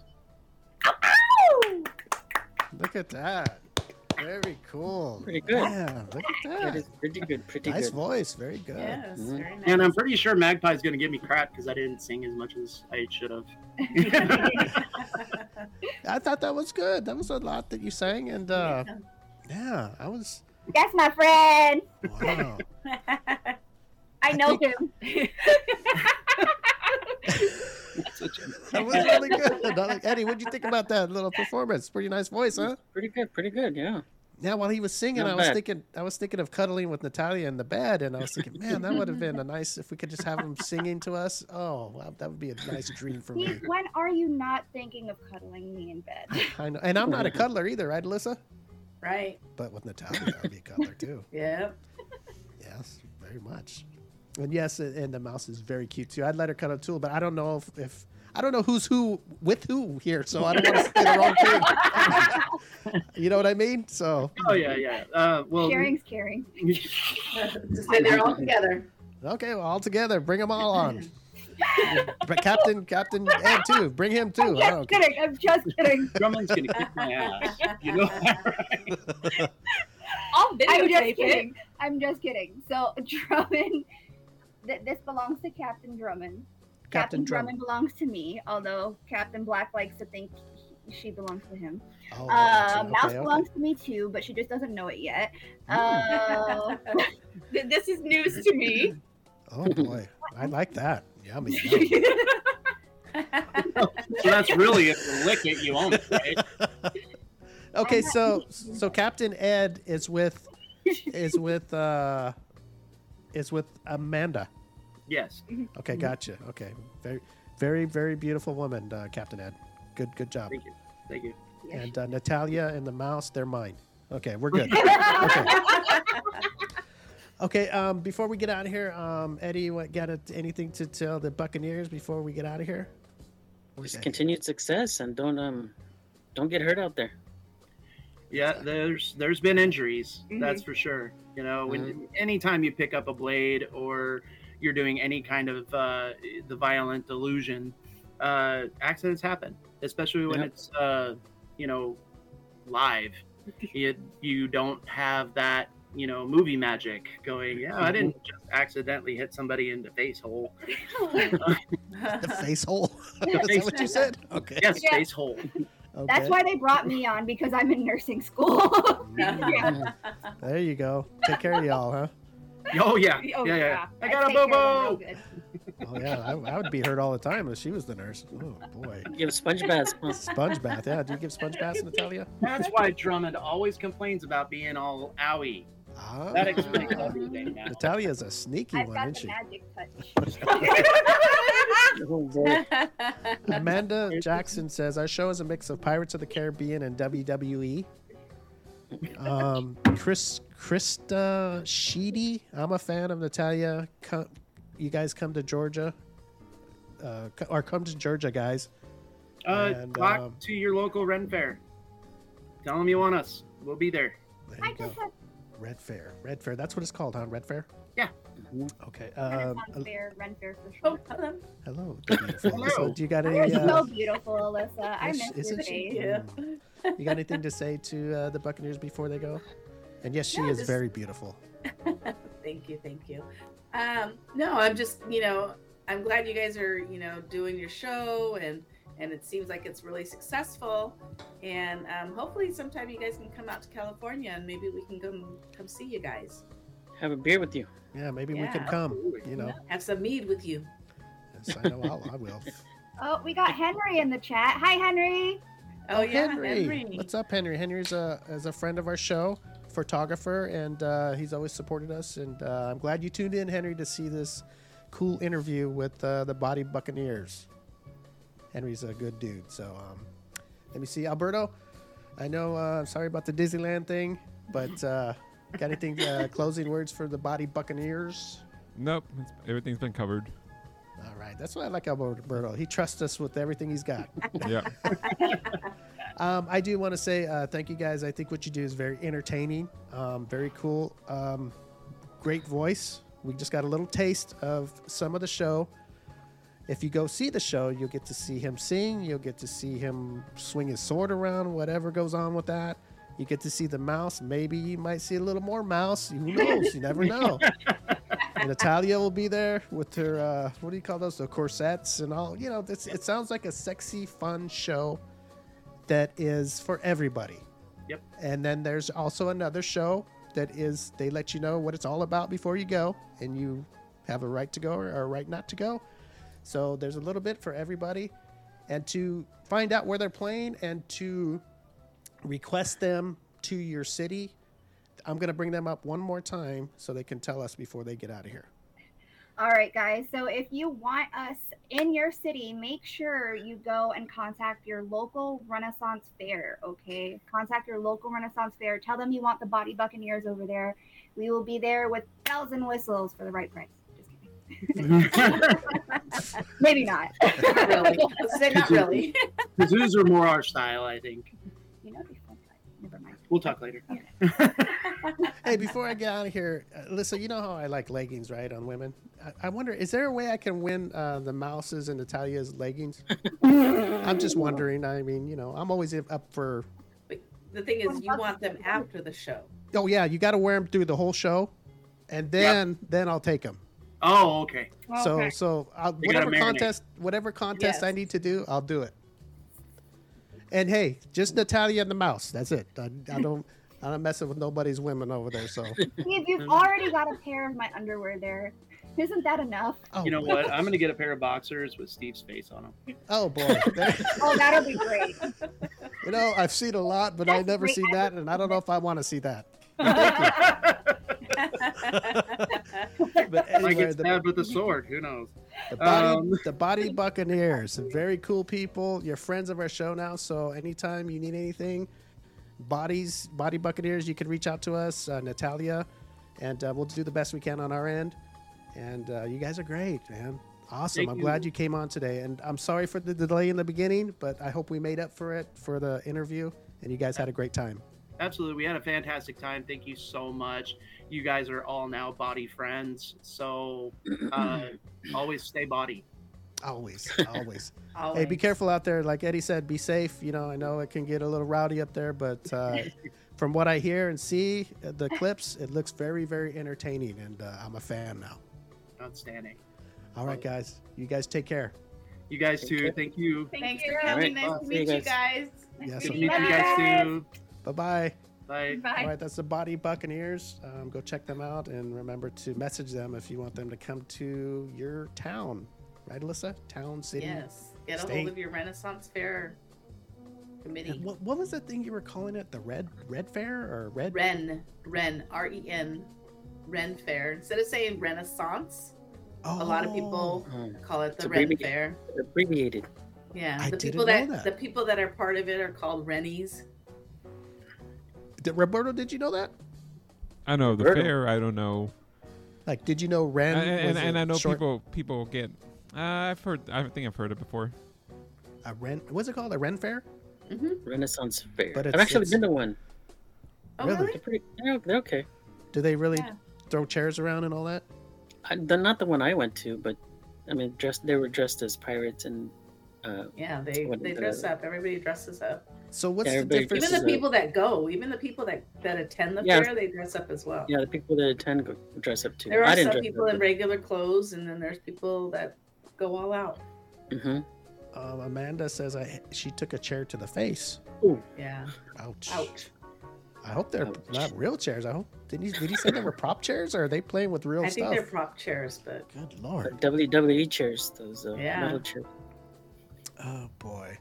Look at that. Very cool. Pretty good. Yeah, look at That that. is pretty good. Pretty Nice good. voice. Very good. Yes, Mhm. very nice. And I'm pretty sure Magpie's going to give me crap because I didn't sing as much as I should have. I thought that was good. That was a lot that you sang, and yeah, I was. That's my friend. Wow. I know him. That was really good. Eddie, what'd you think about that little performance? Pretty nice voice, huh? Pretty good. Yeah. Yeah, while he was singing, Not I was bad. thinking of cuddling with Natalia in the bed, and I was thinking, man, that would have been a nice if we could just have him singing to us. Oh, wow, that would be a nice dream for me. When are you not thinking of cuddling me in bed? I know, and I'm not a cuddler either, right, Alyssa? Right. But with Natalia, I'd be a cuddler too. Yep. Yes, very much. And yes, and the mouse is very cute too. I'd let her cut a tool, but I don't know if I don't know who's who with who here, so I don't want to say the wrong thing. You know what I mean? So. Oh yeah. Well, Sharing's caring. Just say they're all together. Okay, well, all together, bring them all on. But Captain Ed too, bring him too. I'm just kidding. I'm just kidding. Drummond's gonna kick my ass. You know that, right? I'll I'm videotape just it. kidding. I'm just kidding. So Drummond, this belongs to Captain Drummond. Captain Drummond belongs to me, although Captain Black likes to think she belongs to him. Oh, Mouse belongs to me too, but she just doesn't know it yet. This is news to me. Oh boy, I like that. Yummy. So that's really if you lick it, you own it, right? Okay, so Captain Ed is with Amanda. Yes. Okay, gotcha. Okay, very, very, very beautiful woman, Captain Ed. Good job. Thank you. And Natalia and the mouse, they're mine. Okay, we're good. Okay. Before we get out of here, Eddie, anything to tell the Buccaneers before we get out of here? Just continued success and don't get hurt out there. Yeah, there's been injuries, Mm-hmm. that's for sure. You know, anytime you pick up a blade or you're doing any kind of the violent illusion, accidents happen, especially when it's live. You don't have that movie magic going. Yeah, I didn't just accidentally hit somebody in the face hole. The face hole. Is that what you said? Okay. Yes, face hole. Okay. That's why they brought me on, because I'm in nursing school. There you go. Take care of y'all, huh? Oh yeah. Oh, Yeah. yeah. I got a take care of them real boo-boo. good. Oh yeah, I would be hurt all the time if she was the nurse. Oh boy. Give sponge baths. Sponge bath, yeah. Do you give sponge baths, Natalia? That's why Drummond always complains about being all owie. Ah, That explains everything now. Natalia's a sneaky I've one, got isn't the she? magic touch. Oh, boy. Amanda Jackson says our show is a mix of Pirates of the Caribbean and WWE. Krista Sheedy, I'm a fan of Natalia. You guys come to Georgia, or come to Georgia, guys. And, Talk to your local Ren Fair. Tell them you want us. We'll be there. There you go. Red Fair. That's what it's called, huh? Red Fair. Yeah. Okay. Renaissance Fair, Ren Fair for Oh, sure. hello. Hello, beautiful Hello. Alyssa. Do you got any? You're so beautiful, Alyssa. I miss your isn't she? face. Yeah. You got anything to say to the Buccaneers before they go? And yes, she No, is just- very beautiful. Thank you. No, I'm just, I'm glad you guys are, doing your show and it seems like it's really successful. And hopefully sometime you guys can come out to California and maybe we can come see you guys. Have a beer with you. Yeah, maybe we Yeah. can come. You know, Have some mead with you. yes, I know. I will. Oh, we got Henry in the chat. Hi, Henry. Oh, yeah, Henry. What's up, Henry? Henry's a friend of our show, photographer, and he's always supported us. And I'm glad you tuned in, Henry, to see this cool interview with the Body Buccaneers. Henry's a good dude. So let me see, Alberto. I know. Sorry about the Disneyland thing, but got anything closing words for the Body Buccaneers? Nope. Everything's been covered. All right, that's what I like about Alberto. He trusts us with everything he's got. Yeah. I do want to say thank you guys. I think what you do is very entertaining, very cool, great voice. We just got a little taste of some of the show. If you go see the show, you'll get to see him sing. You'll get to see him swing his sword around, whatever goes on with that. You get to see the mouse. Maybe you might see a little more mouse. Who knows? You never know. And Natalia will be there with her, what do you call those? The corsets and all. You know, it sounds like a sexy, fun show that is for everybody. Yep. And then there's also another show that is, they let you know what it's all about before you go, and you have a right to go or a right not to go. So there's a little bit for everybody. And to find out where they're playing and to request them to your city, I'm going to bring them up one more time so they can tell us before they get out of here. All right, guys. So if you want us in your city, make sure you go and contact your local Renaissance fair, okay? Contact your local Renaissance fair. Tell them you want the Body Buccaneers over there. We will be there with bells and whistles for the right price. Just kidding. Maybe not. Not really. Let's say not really. The zoos are more our style, I think. You know, never mind. We'll talk later. Hey, before I get out of here, Alyssa, you know how I like leggings, right, on women? I wonder, is there a way I can win the Mouse's and Natalia's leggings? I'm just wondering. I mean, you know, I'm always up for... The thing is, you want them after the show. Oh, yeah, you got to wear them through the whole show, and then I'll take them. Oh, okay. So whatever contest I need to do, I'll do it. And hey, just Natalia and the Mouse. That's it. I'm not messing with nobody's women over there. So Steve, you've already got a pair of my underwear there. Isn't that enough? oh, You know what? I'm gonna get a pair of boxers with Steve's face on them. oh boy, Oh, that'll be great. you know I've seen a lot, but I've never That's seen that, and I don't know if I want to see that. But Might anyway, get stabbed with a sword. Who knows? the body Buccaneers, very cool people. You're friends of our show now, so anytime you need anything, body Buccaneers, you can reach out to us, Natalia, and we'll do the best we can on our end. And you guys are great, man. Awesome. Thank I'm you. glad you came on today, and I'm sorry for the delay in the beginning, but I hope we made up for it for the interview, and you guys had a great time. Absolutely. We had a fantastic time. Thank you so much. You guys are all now body friends. So always stay body. Always. Always. Hey, be careful out there. Like Eddie said, be safe. You know, I know it can get a little rowdy up there, but from what I hear and see, the clips, it looks very, very entertaining, and I'm a fan now. Outstanding. All right, guys. You guys take care. You guys too. Thank you. Thanks you. for coming. All right. Nice to See you meet you guys. guys. Yes. Good to meet you guys too. Bye-bye. Bye. Bye. All right, that's the Body Buccaneers. Go check them out, and remember to message them if you want them to come to your town. Right, Alyssa? Town, city? Yes. Get a State. hold of your Renaissance Fair committee. And what was the thing you were calling it? The Red Fair or Red? Ren, R-E-N, Ren Fair. Instead of saying Renaissance, Oh, a lot of people call it It's the Ren abbreviated. Fair. Abbreviated. Yeah, I the didn't people know that that. the people that are part of it are called Rennies. Roberto, did you know that? I know the Roberto. fair. I don't know. Like, did you know Ren? And I know short, people get. I've heard. I think I've heard it before. a Ren. What's it called? A Ren Fair? Renaissance Fair. But I've it's- actually it's- been to one. Oh, Really? really? They're pretty. They're okay. Do they really Yeah. throw chairs around and all that? They're not the one I went to, but I mean, they were dressed as pirates and. Yeah, they What the- dress up. Everybody dresses up. So what's Yeah, the everybody difference? Even This the is a- people that go, even the people that attend the Yeah. fair, they dress up as well. Yeah, the people that attend go dress up too. There I are didn't some dress people up, in regular clothes, and then there's people that go all out. Mm-hmm. Amanda says she took a chair to the face. Yeah. Ouch. Ouch. I hope they're Ouch. not real chairs. I hope. Did he say they were prop chairs, or are they playing with real I think stuff? they're prop chairs, but Good lord. WWE chairs, those Yeah. metal chairs. Oh boy.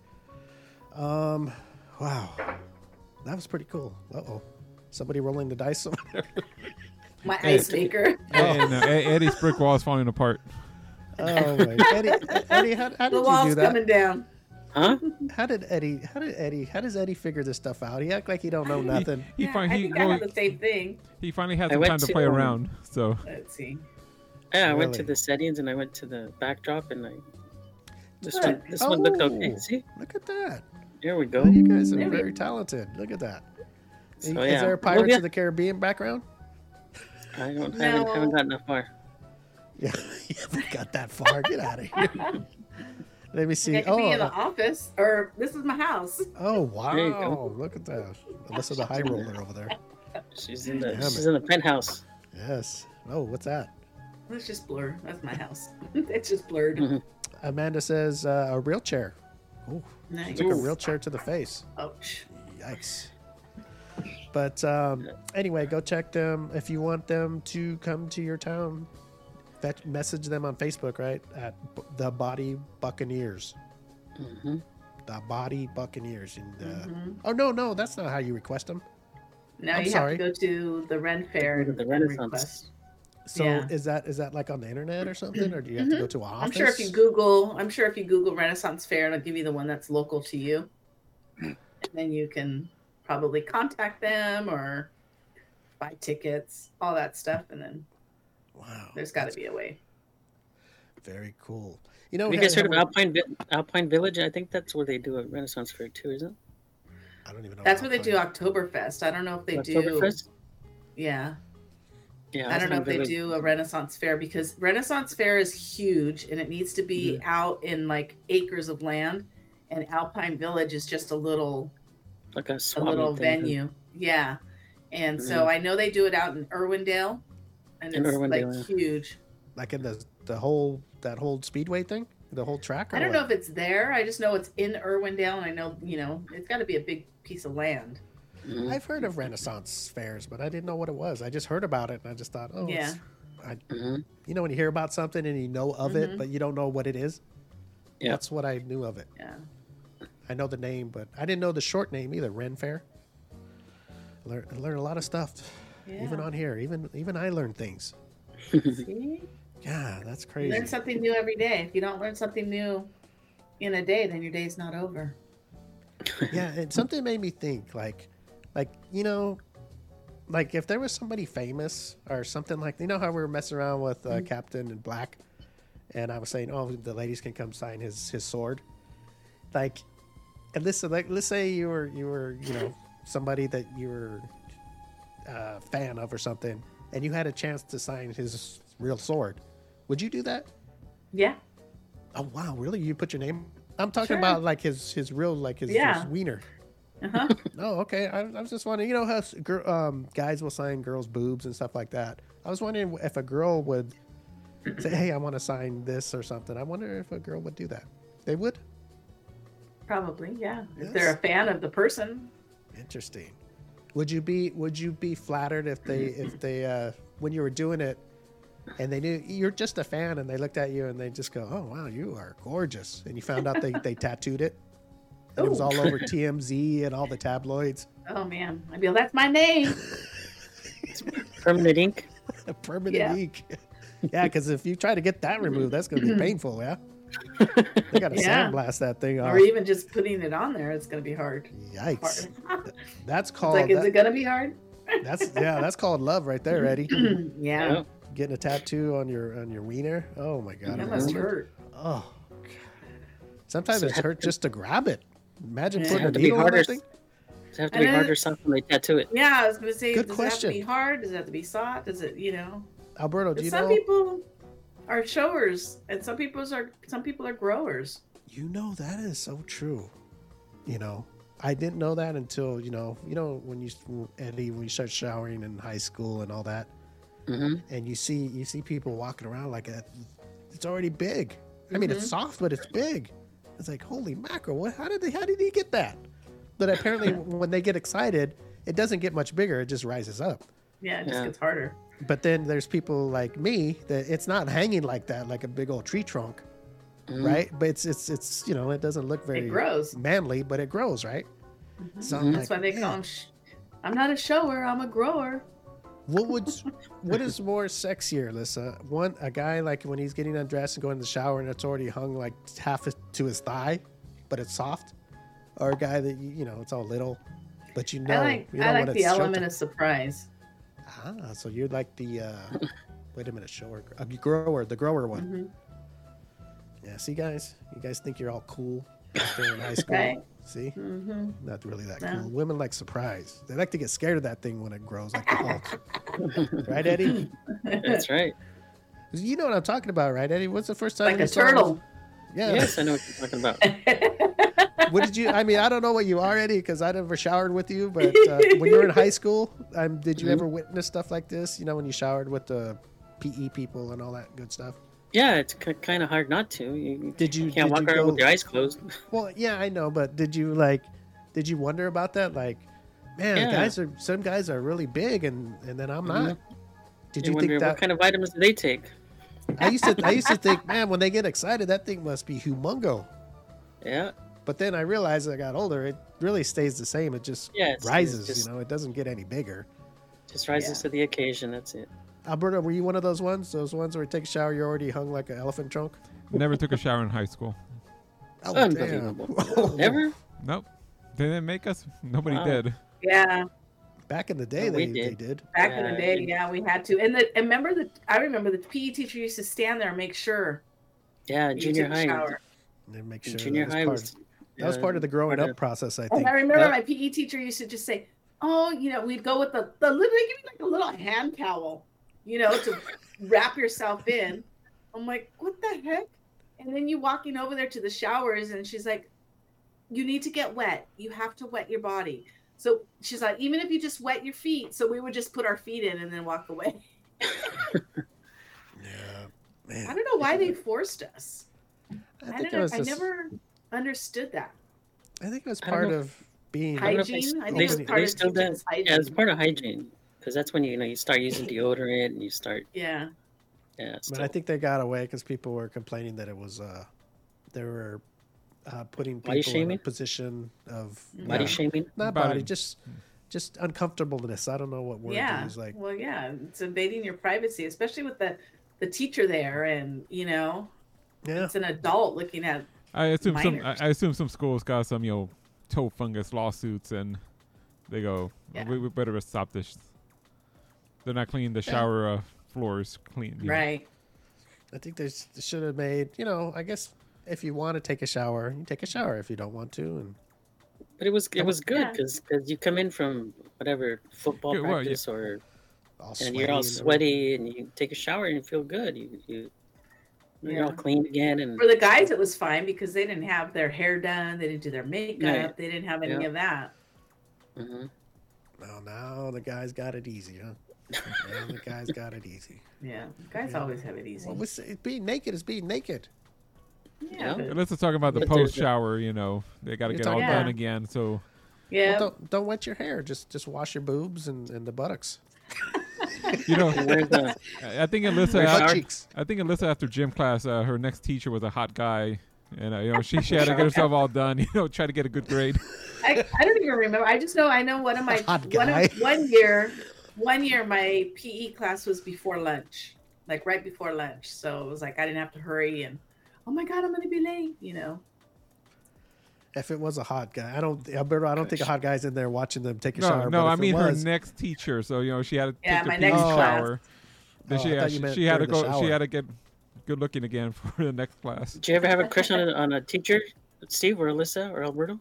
Wow. That was pretty cool. Uh-oh. Somebody rolling the dice over there. my Hey. ice maker. And Eddie's brick wall is falling apart. Oh my. Eddie, how The did you wall's do that? coming down. Huh? How does Eddie figure this stuff out? He act like he don't know nothing. He Yeah, fin- I he, think I well, have the same thing. he finally had I some went time to to, play around. So Let's see. Yeah, I went to Really? the settings and I went to the backdrop and this Good. one looked okay. Oh. See, Look at that. there we go. Oh, you guys are There we very talented. Look at that. So, Is yeah. there a Well, Pirates yeah. of the Caribbean background? I haven't No. gotten that far. Yeah, you haven't got that far. Get out of here. Let me see. I could be in the Oh, office, or this is my house. oh There you wow. Look at that. Alyssa the High Roller over there. She's in Damn the penthouse. Yes. Oh, what's that? It's just blur. That's my house. It's just blurred. Mhm. Amanda says a real chair. Oh, Nice. took a real chair to the face. Ouch. Yikes. But anyway, go check them if you want them to come to your town. Message them on Facebook, right? At the Body Buccaneers. Hmm. The Body Buccaneers. And Mhm. oh no, that's not how you request them. Now I'm you sorry. have to go to the Ren Fair The and Renaissance. request. So Yeah. is that like on the internet or something, or do you have to go to an office? I'm sure if you Google Renaissance Fair, it'll give you the one that's local to you. And then you can probably contact them or buy tickets, all that stuff, and then Wow, there's got to be a way. very cool. You know, Have you guys heard of Alpine Village? I think that's where they do a Renaissance Fair too, isn't it? I don't even know. That's where they do Oktoberfest. I don't know if they do. Oktoberfest? Yeah. Yeah. I don't know if Alpine they Village. do a Renaissance Fair because Renaissance Fair is huge and it needs to be out in like acres of land, and Alpine Village is just a little Like a a swamp little thing. venue. Yeah. And so I know they do it out in Irwindale, and In it's Irwindale, like huge. like in the whole speedway thing, the whole track. Or I don't what? know if it's there. I just know it's in Irwindale, and I know, it's got to be a big piece of land. Mhm. I've heard of Renaissance fairs, but I didn't know what it was. I just heard about it, and I just thought, oh, Yeah. Mhm. you know, when you hear about something and you know of it, but you don't know what it is. Yeah. That's what I knew of it. Yeah. I know the name, but I didn't know the short name either. Ren Fair. I learned a lot of stuff, even on here. Even I learned things. See? Yeah, that's You crazy. learn something new every day. If you don't learn something new in a day, then your day's not over. Yeah, and something made me think, like you know, like if there was somebody famous or something, like, you know how we were messing around with Captain in Black, and I was saying, oh, the ladies can come sign his sword, like, and listen, like, let's say you were somebody that you were a fan of or something, and you had a chance to sign his real sword, would you do that? Yeah. Oh wow, really? You put your name? I'm talking Sure. about like his real, like his wiener. Uh-huh. Oh, okay. I was just wondering, you know how guys will sign girls' boobs and stuff like that. I was wondering if a girl would say, "Hey, I want to sign this" or something. I wonder if a girl would do that. They would. Probably, yeah. Yes. If they're a fan of the person. Interesting. Would you be flattered if they when you were doing it and they knew you're just a fan and they looked at you and they just go, "Oh wow, you are gorgeous," and you found out they tattooed it? And it was Ooh. all over TMZ and all the tabloids. Oh man, I'd be like, that's my name. Permanent ink. A permanent Yeah. ink. Yeah, because if you try to get that removed, that's going to be painful. Yeah, they got to Yeah. sandblast that thing off. Or even just putting it on there, it's gonna be hard. Yikes! Hard. That's It's called. like, is it gonna be hard? That's called love right there, Eddie. Yeah. Getting a tattoo on your wiener. Oh my god! That must imagine. hurt. Oh. God. Sometimes So it's hurt just to grab it. Imagine Yeah. putting a Have to be needle in harder. that thing. Does it have to be And then- harder soft when they tattoo it? Yeah, I was gonna say, Good does it have to be question. hard? Does it have to be soft? Does it, Alberto, do you some know? people are showers and some people are growers. You know, that is so true. You know, I didn't know that until when you start showering in high school and all that, Mm-hmm. and you see people walking around like it's already big. I mean, it's soft, but it's big. It's like, holy mackerel! How did he get that? But apparently, when they get excited, it doesn't get much bigger. It just rises up. Yeah, it just Yeah. gets harder. But then there's people like me that it's not hanging like that, like a big old tree trunk, right? But it's it doesn't look very It grows. manly, but it grows, right? So I'm That's like, why they call man, them. I'm not a shower. I'm a grower. what is more sexier, Alyssa? A guy like when he's getting undressed and going to the shower and it's already hung like half to his thigh, but it's soft, or a guy that it's all little, but I like when the it's element showtime. of surprise. Ah, so you're like the wait a minute, the grower one. Mhm. Yeah, see, guys, you guys think you're all cool out there in high school. Right. See, Hmm. not really that No. cool. Women like surprise. They like to get scared of that thing when it grows, like the Hulk. Right, Eddie? That's right. You know what I'm talking about, right, Eddie? What's the first time Like you a saw turtle. Yeah. Yes, I know what you're talking about. What did you? I mean, I don't know what you are, Eddie, because I never showered with you. But when you were in high school, did you ever witness stuff like this? You know, when you showered with the PE people and all that good stuff. Yeah, it's kind of hard not to. You Did you? can't did walk you around go- with your eyes closed. Well, yeah, I know, but did you wonder about that? Like, man, Yeah. some guys are really big, and then I'm not. Did You you wonder think that? what kind of vitamins do they take? I used to think, man, when they get excited, that thing must be humongo. Yeah, But then I realized as I got older, it really stays the same. It just Yeah, it's rises. just- It doesn't get any bigger. just rises Yeah. to the occasion. That's it. Alberto, were you one of those ones? Those ones where you take a shower, you're already hung like an elephant trunk? Never took a shower in high school. Oh, damn. Unbelievable. Never? Nope. They didn't make us. Nobody Wow. did. Yeah, Back in the day, we they did. did. back in the Yeah, day, and- yeah, we had to. And I remember the PE teacher used to stand there and make sure Yeah, you junior took a high. shower. They make sure Junior that high was was. that was part of the growing part up of- process, I And think. I remember That- my PE teacher used to just say, "Oh, we'd go with the literally give me like a little hand towel, to wrap yourself in." I'm like, "What the heck?" And then you walking over there to the showers, and she's like, "You need to get wet. You have to wet your body." So she's like, "Even if you just wet your feet," so we would just put our feet in and then walk away. Yeah, I man. don't know why they forced us. I think it was I just, never understood that. I think it was I don't part know. of being. I don't know if they Hygiene. s- I think they- it was they part of still teaching do. us hygiene. Yeah, it's part of hygiene because that's when you start using deodorant and you start. Yeah. Yeah. But I think they got away because people were complaining that it was they were putting Body people in a shaming? position of body yeah, shaming. not Body- body, just uncomfortableness. I don't know what word to Yeah. use. Like, Well, yeah, it's invading your privacy, especially with the teacher there, and yeah, it's an adult looking at. I assume Minors. I assume some schools got some toe fungus lawsuits, and they go, Yeah. we better stop this. They're not cleaning the shower floors clean. Right. I think they should have made. I guess if you want to take a shower, you take a shower. If you don't want to, and But it was good Yeah. because you come in from whatever football Yeah, well, yeah. practice or all and sweaty you're all and sweaty and you take a shower and you feel good. You're all Yeah. clean again and For the guys, it was fine because they didn't have their hair done, they didn't do their makeup, Right. they didn't have any Yeah. of that. Mhm. Well, now the guys got it easy, huh? Now the guys got it easy. Yeah, guys Yeah. always have it easy. Well, being naked is being naked. Yeah, Yeah. but- Let's talk about the But there's post shower. They got to You're get all talking done about- again. So yeah. Well, don't wet your hair. Just wash your boobs and the buttocks. And where's the I think Alyssa. Where's Butt our- cheeks. I think Alyssa after gym class, her next teacher was a hot guy, and she had to get herself all done. Try to get a good grade. I don't even remember. I just know I know one of my Hot guy. one year my PE class was before lunch, like right before lunch. So it was like I didn't have to hurry and oh my god, I'm gonna be late. If it was a hot guy, Alberto, I don't think a hot guy's in there watching them take a shower. No, but I if it mean her was, next teacher. So she had to Yeah, take my the next PE class. shower. Then Oh, I thought you meant she had to during the go. She shower. had to get good looking again for the next class. Did you ever have a crush on a teacher, Steve or Alyssa or Alberto?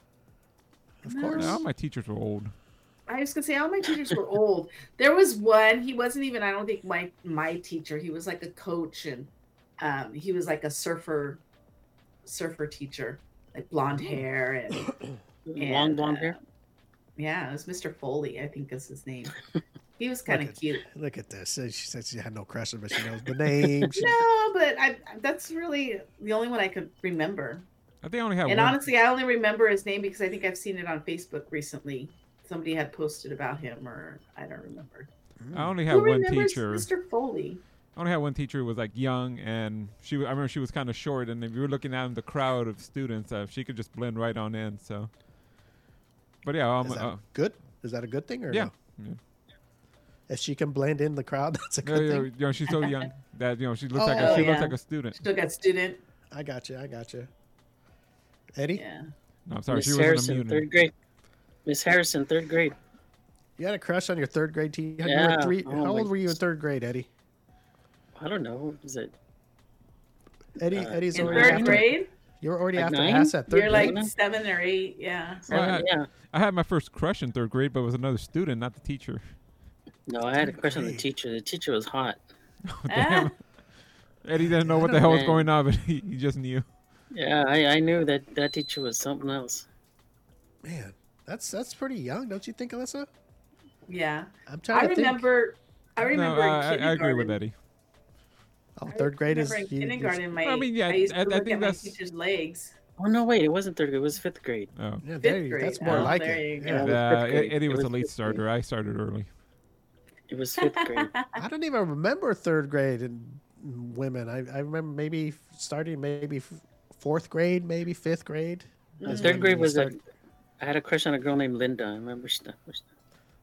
of No. course. No, my teachers were old. I was gonna say all my teachers were old. There was one. He wasn't even. I don't think my teacher. He was like a coach, and he was like a surfer teacher, like blonde hair and Long blonde hair. yeah, it was Mr. Foley. I think is his name. He was kind Look of at- cute. Look at this. She said she had no crush, but she knows the name. No, but that's really the only one I could remember. I think I only had And one. honestly, I only remember his name because I think I've seen it on Facebook recently. Somebody had posted about him, or I don't remember. I only had Who one remembers teacher. Mr. Foley? I only had one teacher who was like young, and I remember she was kind of short, and if you were looking at the crowd of students, she could just blend right on in. So, but yeah, Is that good? Is that a good thing or yeah. no? If she can blend in the crowd, that's a good thing. She's so young that she looks Oh, she yeah. looks like a student. Still got student. I got you. Eddie, Yeah. No, I'm sorry, Miss she wasn't a Harrison, mutant. third grade. Miss Harrison, third grade. you had a crush on your third grade teacher? Yeah. Oh, How my old were you in third grade, Eddie? I don't know. Is it? Eddie's In already third after, grade, you were already Like after 9? ass at 3rd you're grade. like 7 or 8. Yeah. Well, Yeah. I had my first crush in third grade, but it was another student, not the teacher. No, I had a crush on the Great. teacher. The teacher was hot. Damn. Eddie didn't know what the don't hell was know. going on, but he just knew. Yeah, I knew that teacher was something else. Man, that's pretty young, don't you think, Alyssa? Yeah. I'm trying I to remember. I remember. No, in I agree with kindergarten- Eddie. think. Oh, third grade is remember you- in kindergarten. My I mean, yeah, I used to I look think at my that's- teacher's legs. Oh no, wait, it wasn't third grade. It was fifth grade. Oh. Yeah, Fifth there you, grade. that's more Oh, like there it. you go. Yeah. was fifth grade. Eddie It was a was late fifth starter. I started early. It was fifth grade. I don't even remember third grade in women. I remember maybe starting maybe fourth grade, maybe fifth grade. Is Third when grade we was started- I had a crush on a girl named Linda. I remember.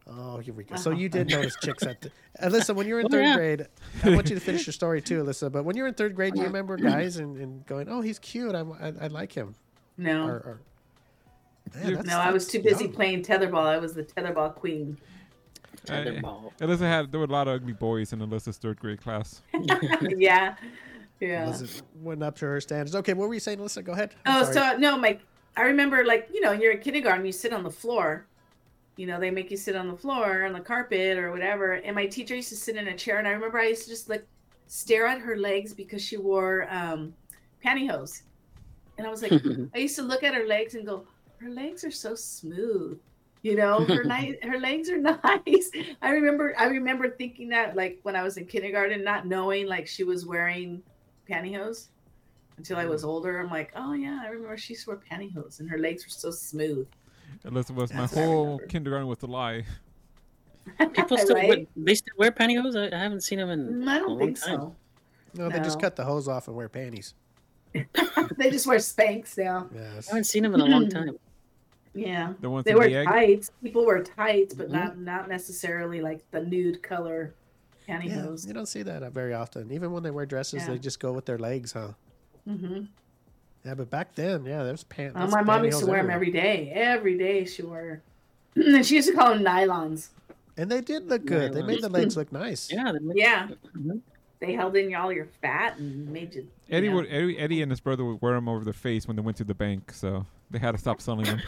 Oh, here we go. So you did notice chicks at the... Alyssa, when you were in third yeah. grade, I want you to finish your story too, Alyssa, but when you were in third grade, do you remember guys and going, oh, he's cute, I like him? No. Man, No, I was too busy young. playing tetherball. I was the tetherball queen. Tetherball. There were a lot of ugly boys in Alyssa's third grade class. Yeah. Yeah. Alyssa went up to her standards. Okay, what were you saying, Alyssa? Go ahead. Oh, I'm sorry. so no, I remember, like, you're in kindergarten, you sit on the floor. They make you sit on the floor, on the carpet or whatever. And my teacher used to sit in a chair, and I remember I used to just like stare at her legs because she wore pantyhose. And I was like, I used to look at her legs and go, her legs are so smooth. Her legs are nice. I remember thinking that, like, when I was in kindergarten, not knowing like she was wearing pantyhose until I was older. I'm like, oh yeah, I remember she wore pantyhose and her legs were so smooth. Alyssa was my That's what I whole remember. kindergarten with a lie. People still Right? they still wear pantyhose. I haven't seen them in I a don't long think time. so. No, they just No. cut the hose off and wear panties. They just wear Spanx now. Yes. I haven't seen them in a long time. Yeah. The ones They in wear the egg. tights. People wear tights, but Mhm. not necessarily like the nude color Yeah, pantyhose. you don't see that very often. Even when they wear dresses, Yeah. they just go with their legs, huh? Mm-hmm. Yeah, but back then, yeah, there's pants. My mom used to wear them every day. Every day she wore. And she used to call them nylons. And they did look good. They made the legs look nice. Yeah. Yeah. Mhm. They held in all your fat and made you. Eddie and his brother would wear them over their face when they went to the bank, so they had to stop selling them.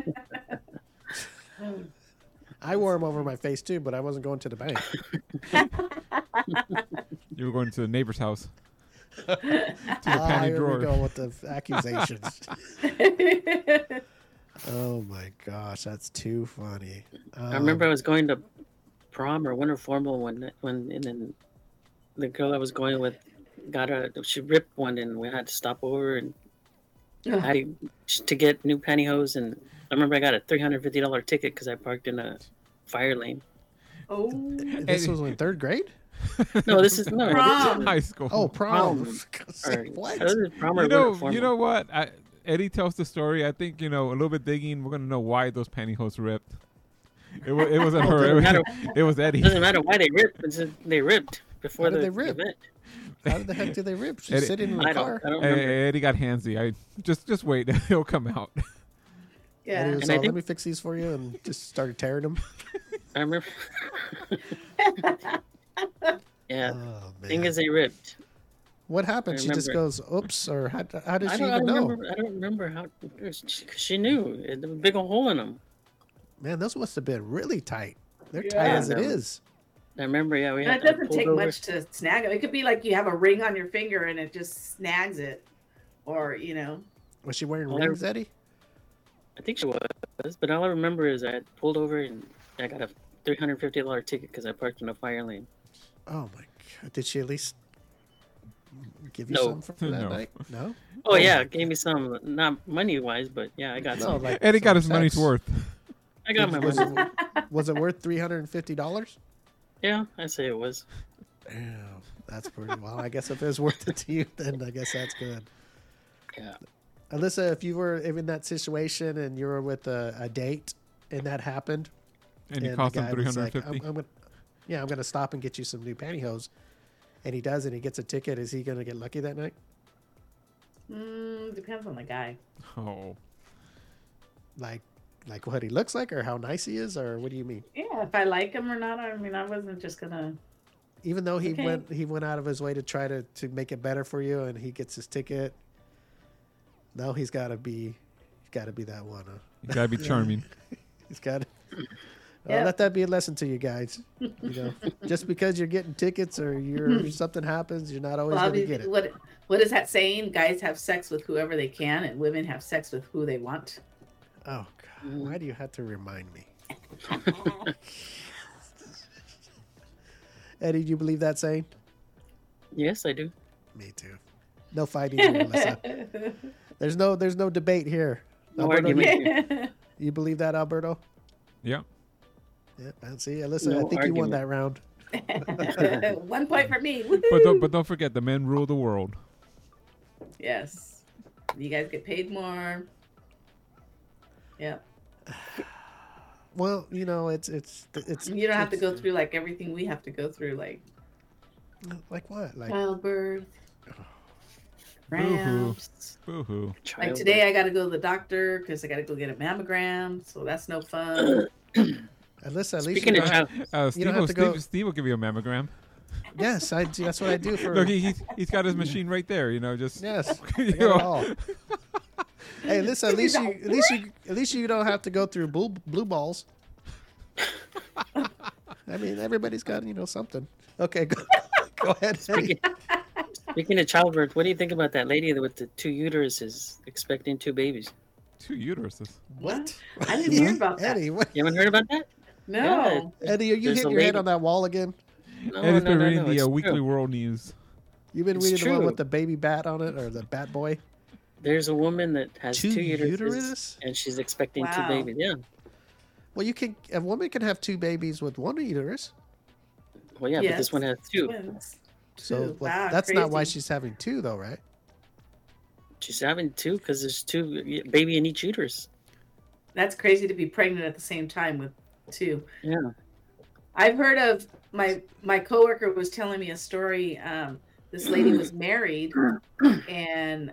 I wore them over my face too, but I wasn't going to the bank. You were going to the neighbor's house. To the Ah, panty here drawer. we go with the accusations. Oh my gosh, that's too funny. I remember I was going to prom or winter formal and then the girl I was going with she ripped one and we had to stop over and I had to get new pantyhose, and I remember I got a $350 ticket because I parked in a fire lane. Oh. This was in third grade? No, this is no. Prom. High school. Oh, prom. Or, What? this is prom or You winter know, formal. you know what? Eddie tells the story. I think, a little bit digging, we're gonna know why those pantyhose ripped. It wasn't her. Doesn't matter. It was Eddie. Doesn't matter why they ripped. It's just they ripped before How did the they rip? event. How the heck did they rip? She's Eddie- sitting in the I car. don't remember. Eddie got handsy. I just wait. He'll come out. Yeah. Eddie was And I all, think- let me fix these for you, and just started tearing them. I remember. Yeah. Oh, Thing man. is, they ripped. What happened? I She just remember. goes, oops, or how did I she don't even know? remember. I don't remember how. She knew. There was a big old hole in them. Man, those must have been really tight. They're Yeah. tight as it Yeah. is. I remember. Yeah, we And had. it doesn't pulled take over. much to snag it. It could be like you have a ring on your finger and it just snags it. Or, Was she wearing Well, I- rings, Eddie? I think she was, but all I remember is I had pulled over and I got a $350 ticket because I parked in a fire lane. Oh my god! Did she at least give you No. some for that No. night? No. Oh yeah, gave me some, not money wise, but yeah, I got No, some. like Eddie got some his money's sex. worth. I got my Was money. it, was it worth $350? Yeah, I say it was. Damn, that's pretty well. I guess if it was worth it to you, then I guess that's good. Yeah. Alyssa, if you were in that situation and you were with a date and that happened, And you the cost him guy was like, 350. I'm gonna stop and get you some new pantyhose, and he does, and he gets a ticket. Is he gonna get lucky that night? depends on the guy. Oh. Like what he looks like, or how nice he is, or what do you mean? Yeah, if I like him or not, I wasn't just gonna. Even though he Okay. went out of his way to try to make it better for you, and he gets his ticket. No, he's got to be that one. Huh? You gotta be charming. He's got to. Yeah. Let that be a lesson to you guys. Just because you're getting tickets or something happens, you're not always Well, going to get it. what is that saying? Guys have sex with whoever they can, and women have sex with who they want. Oh God! Why do you have to remind me? Eddie, do you believe that saying? Yes, I do. Me too. No fighting here, Melissa. There's no debate here. No Alberto, argument. you believe that, Alberto? Yeah. Yeah, and see, Alyssa, No I think you won argument. that round. 1 point for me. But don't forget, the men rule the world. Yes, you guys get paid more. Yep. Well, it's You don't have to go through like everything we have to go through, like what? Like childbirth, Boo-hoo. cramps. Boo-hoo. Like today, I got to go to the doctor because I got to go get a mammogram, so that's no fun. Alyssa, at least Speaking you of don't- child, You don't have to go- Steve will give you a mammogram. yes, that's what I do for. Look, he's got his machine right there. Just Yes, I you got know. it all. Hey, listen. At least you don't have to go through blue balls. I mean, everybody's got something. Okay, go ahead. Eddie. speaking of childbirth, what do you think about that lady with the 2 uteruses expecting 2 babies? 2 uteruses. What? I didn't hear about that. Eddie, what? You haven't heard about that? No. Eddie, are you There's hitting a your head lady- on that wall again? No, Eddie's been reading it's the Weekly true. World News. You've been It's reading the one true. with the baby bat on it, or the bat boy? There's a woman that has 2 2 uteruses, uteruses? and she's expecting 2 Wow. babies. Yeah. Well, a woman can have 2 babies with 1 uterus. Well, yeah, but this one has 2. Twins. So Two. well, Wow, that's not why crazy. she's having 2, though, right? She's having 2 because there's 2 baby in each uterus. That's crazy to be pregnant at the same time with 2. Yeah. I've heard of my coworker was telling me a story. This lady was married, and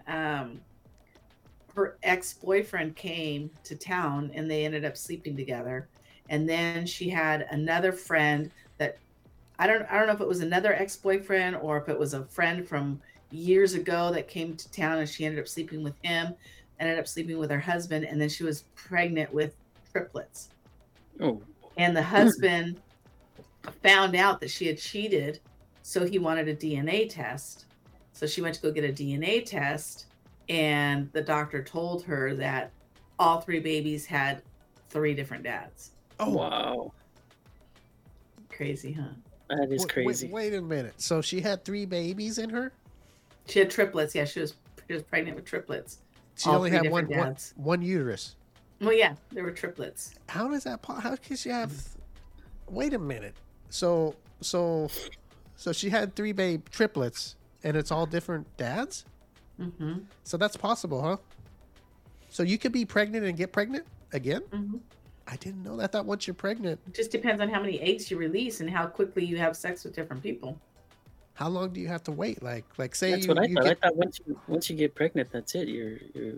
her ex-boyfriend came to town, and they ended up sleeping together. And then she had another friend that I don't know if it was another ex-boyfriend or if it was a friend from years ago that came to town, and she ended up sleeping with him, ended up sleeping with her husband, and then she was pregnant with triplets. Oh. And the husband found out that she had cheated, so he wanted a DNA test. So she went to go get a DNA test, and the doctor told her that all 3 babies had 3 different dads. Oh, Wow. Crazy, huh? That is crazy. Wait a minute. So she had 3 babies in her? She had triplets. Yeah, she was pregnant with triplets. She All only 3 had different dads. one uterus. Well, yeah, they were triplets. How does that? How can she have? Wait a minute. So she had 3 triplets, and it's all different dads. Mm-hmm. So that's possible, huh? So you could be pregnant and get pregnant again? Mm-hmm. I didn't know that. I thought once you're pregnant, It just depends on how many eggs you release and how quickly you have sex with different people. how long do you have to wait? Like say That's you, what I you thought. get, I thought once you get pregnant, that's it. You're.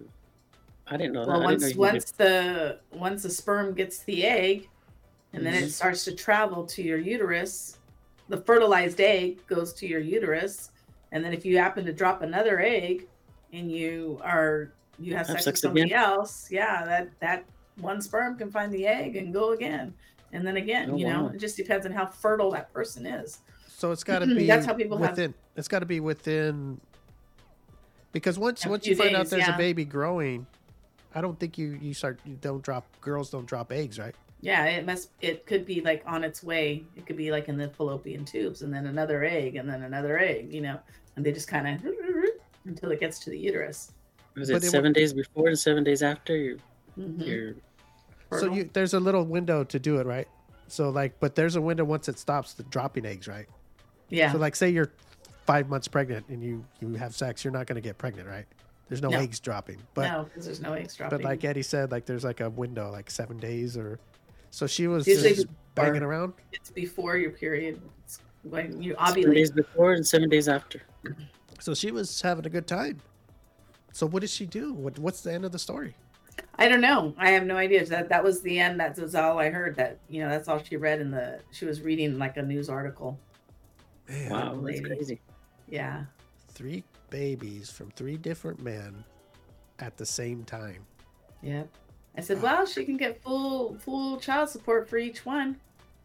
I didn't know that. Well, I didn't know once the sperm gets the egg, and then it starts to travel to your uterus, the fertilized egg goes to your uterus, and then if you happen to drop another egg, and you have sex with somebody else, yeah, that one sperm can find the egg and go again, and then again. Oh, wow. It just depends on how fertile that person is. so it's got to be. That's how people have- within. It's got to be within. Because once A you few find out days, there's yeah. a baby growing, I don't think girls don't drop eggs, right? Yeah, it could be like on its way. It could be like in the fallopian tubes, and then another egg, and then another egg, and they just kind of until it gets to the uterus. Was But it it 7 days before and 7 days after? Mhm. You're Fertile. There's a little window to do it, right? So but there's a window once it stops the dropping eggs, right? Yeah. So like say you're 5 months pregnant and you have sex, you're not going to get pregnant, right? There's no No. eggs dropping. But no, because there's no eggs dropping. but like Eddie said, like there's like a window, like 7 days or so she was Usually just banging around. it's before your period. It's when you 7 ovulate. days before and 7 days after. So she was having a good time. So what did she do? What's the end of the story? I don't know. I have no idea. That was the end. That was all I heard. That's all she read she was reading like a news article. Man, Wow, that's lady. crazy. Yeah. 3 babies from 3 different men at the same time. Yep. I said, well, she can get full child support for each one.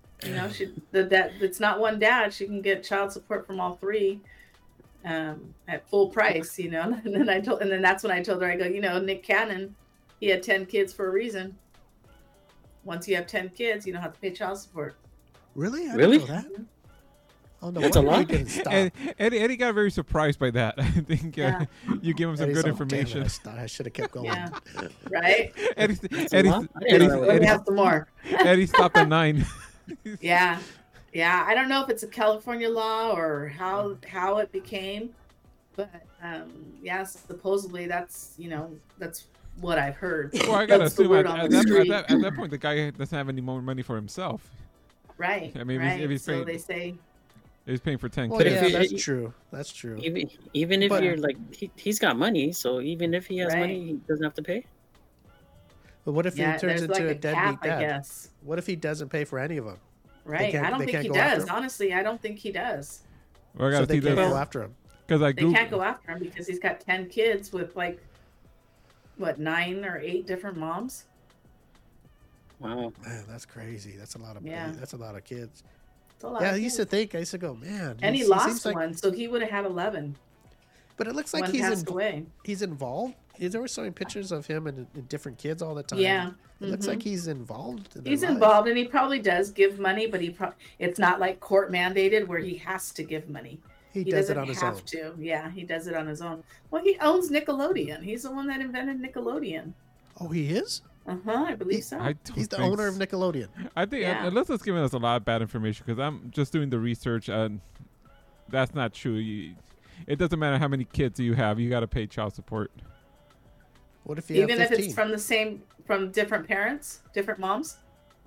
It's not one dad. She can get child support from all 3 at full price, And then that's when I told her, I go, Nick Cannon, he had 10 kids for a reason. Once you have 10 kids, you don't have to pay child support. Really? I Really? didn't know that. Oh no, That's a wonder he lot. didn't stop. Eddie got very surprised by that. I think Yeah. you gave him some Eddie's good like, "Damn it, information. I should have kept going. Yeah. Right? Eddie, a lot. I didn't know Let me Eddie, have some more. Eddie stopped at 9. Yeah. Yeah. I don't know if it's a California law or how it became, but yeah, supposedly that's what I've heard. Well, I gotta That's the assume word at, on at, the that, at, street. that, at that point the guy doesn't have any more money for himself. Right. I mean, right. if he's so paying, they say, he's paying for 10 Well, kids. yeah, if that's you- true. That's true. Even if But- you're like he's got money, so even if he has Right. money, he doesn't have to pay. But what if yeah, he turns there's into like a a deadbeat cap, I dad? guess. What if he doesn't pay for any of them? Right. can't- I don't they think can't he go after does. him? Honestly, I don't think he does. Well, I So gotta they see can't this go after him. because I They Googled. can't go after him because he's got 10 kids with like, what, 9 or 8 different moms? Wow. Man, that's crazy. That's a lot of Yeah. That's a lot of kids. It's a lot Yeah, of I used to kids. think. I used to go, man. And he seems lost like, one, so he would have had 11. But it looks like One he's passed away. he's involved. He's always showing pictures of him and different kids all the time. Yeah. It looks mhm. like he's involved. In their He's lives. involved, and he probably does give money, but it's not like court mandated where he has to give money. He He does it doesn't on his have own. to. Yeah, he does it on his own. Well, he owns Nickelodeon. He's the one that invented Nickelodeon. Oh, he is. I believe so. I don't He's the think owner of so. Nickelodeon. I think Yeah. Alyssa's giving us a lot of bad information because I'm just doing the research and that's not true. It doesn't matter how many kids you have, you got to pay child support. What if you Even have if 15? it's from different parents, different moms.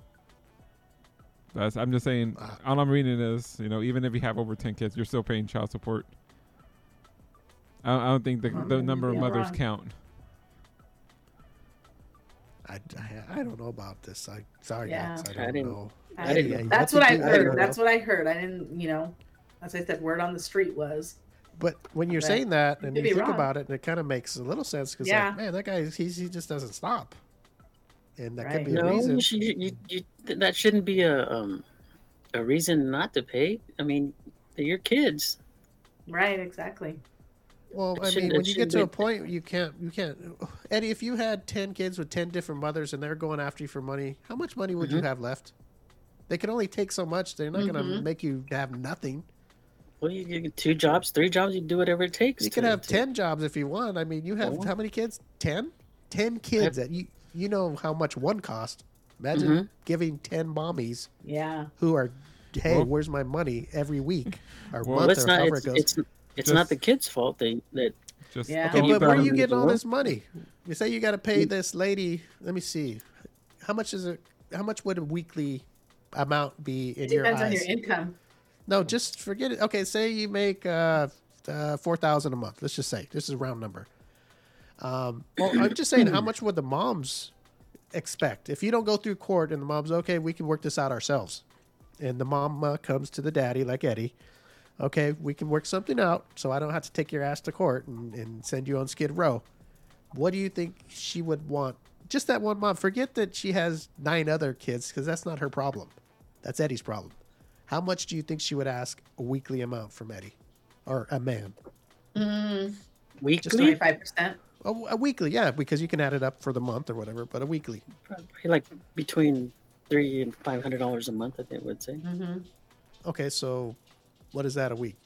I'm just saying. Wow. All I'm reading is, even if you have over 10 kids, you're still paying child support. I don't think the number of you're mothers wrong. count. I don't know about this. Sorry, Yeah. guys. I I don't didn't- know. I didn't know. That's What what did I you- I don't heard. know. That's what I heard. I didn't, as I said, word on the street was. But when you're Right. saying that and Could you be think wrong. about it, and it kind of makes a little sense because, Yeah. like, man, that guy, he just doesn't stop, and that could Right. be a No, reason. that shouldn't be a reason not to pay. I mean, they're your kids. Right, exactly. Well, It I mean, shouldn't- when it you get to a shouldn't point, you can't. Eddie, if you had 10 kids with 10 different mothers and they're going after you for money, how much money would you Mhm. have left? They can only take so much. They're not going to Mhm. make you have nothing. Well, you get 2 jobs, 3 jobs, you do whatever it takes. You can have 10 jobs if you want. I mean, you have Well. how many kids? 10? 10 kids that you know how much one cost. Imagine Mhm. giving 10 mommies Yeah. who are, hey, Well- where's my money every week or Well, month Well, it's or not. however It's, it goes. it's Just- not the kids' fault. That Just Yeah. Okay, don't but where are tell you them- getting all Well- this money? You say you got to pay this lady. Let me see. How much is it? How much would a weekly amount be in It your depends on eyes? your income. No, just forget it. Okay, say you make $4,000 a month. Let's just say this is a round number. Well, I'm just saying, how much would the moms expect if you don't go through court and the mom's okay? We can work this out ourselves, and the mom comes to the daddy like Eddie. Okay, we can work something out, so I don't have to take your ass to court and send you on Skid Row. What do you think she would want? Just that one mom. Forget that she has 9 other kids, because that's not her problem. That's Eddie's problem. How much do you think she would ask a weekly amount from Eddie or a man? weekly, 25%. A weekly, yeah, because you can add it up for the month or whatever, but a weekly. probably like between $300 and $500 a month, I think would say. Mm-hmm. Okay, so what is that a week?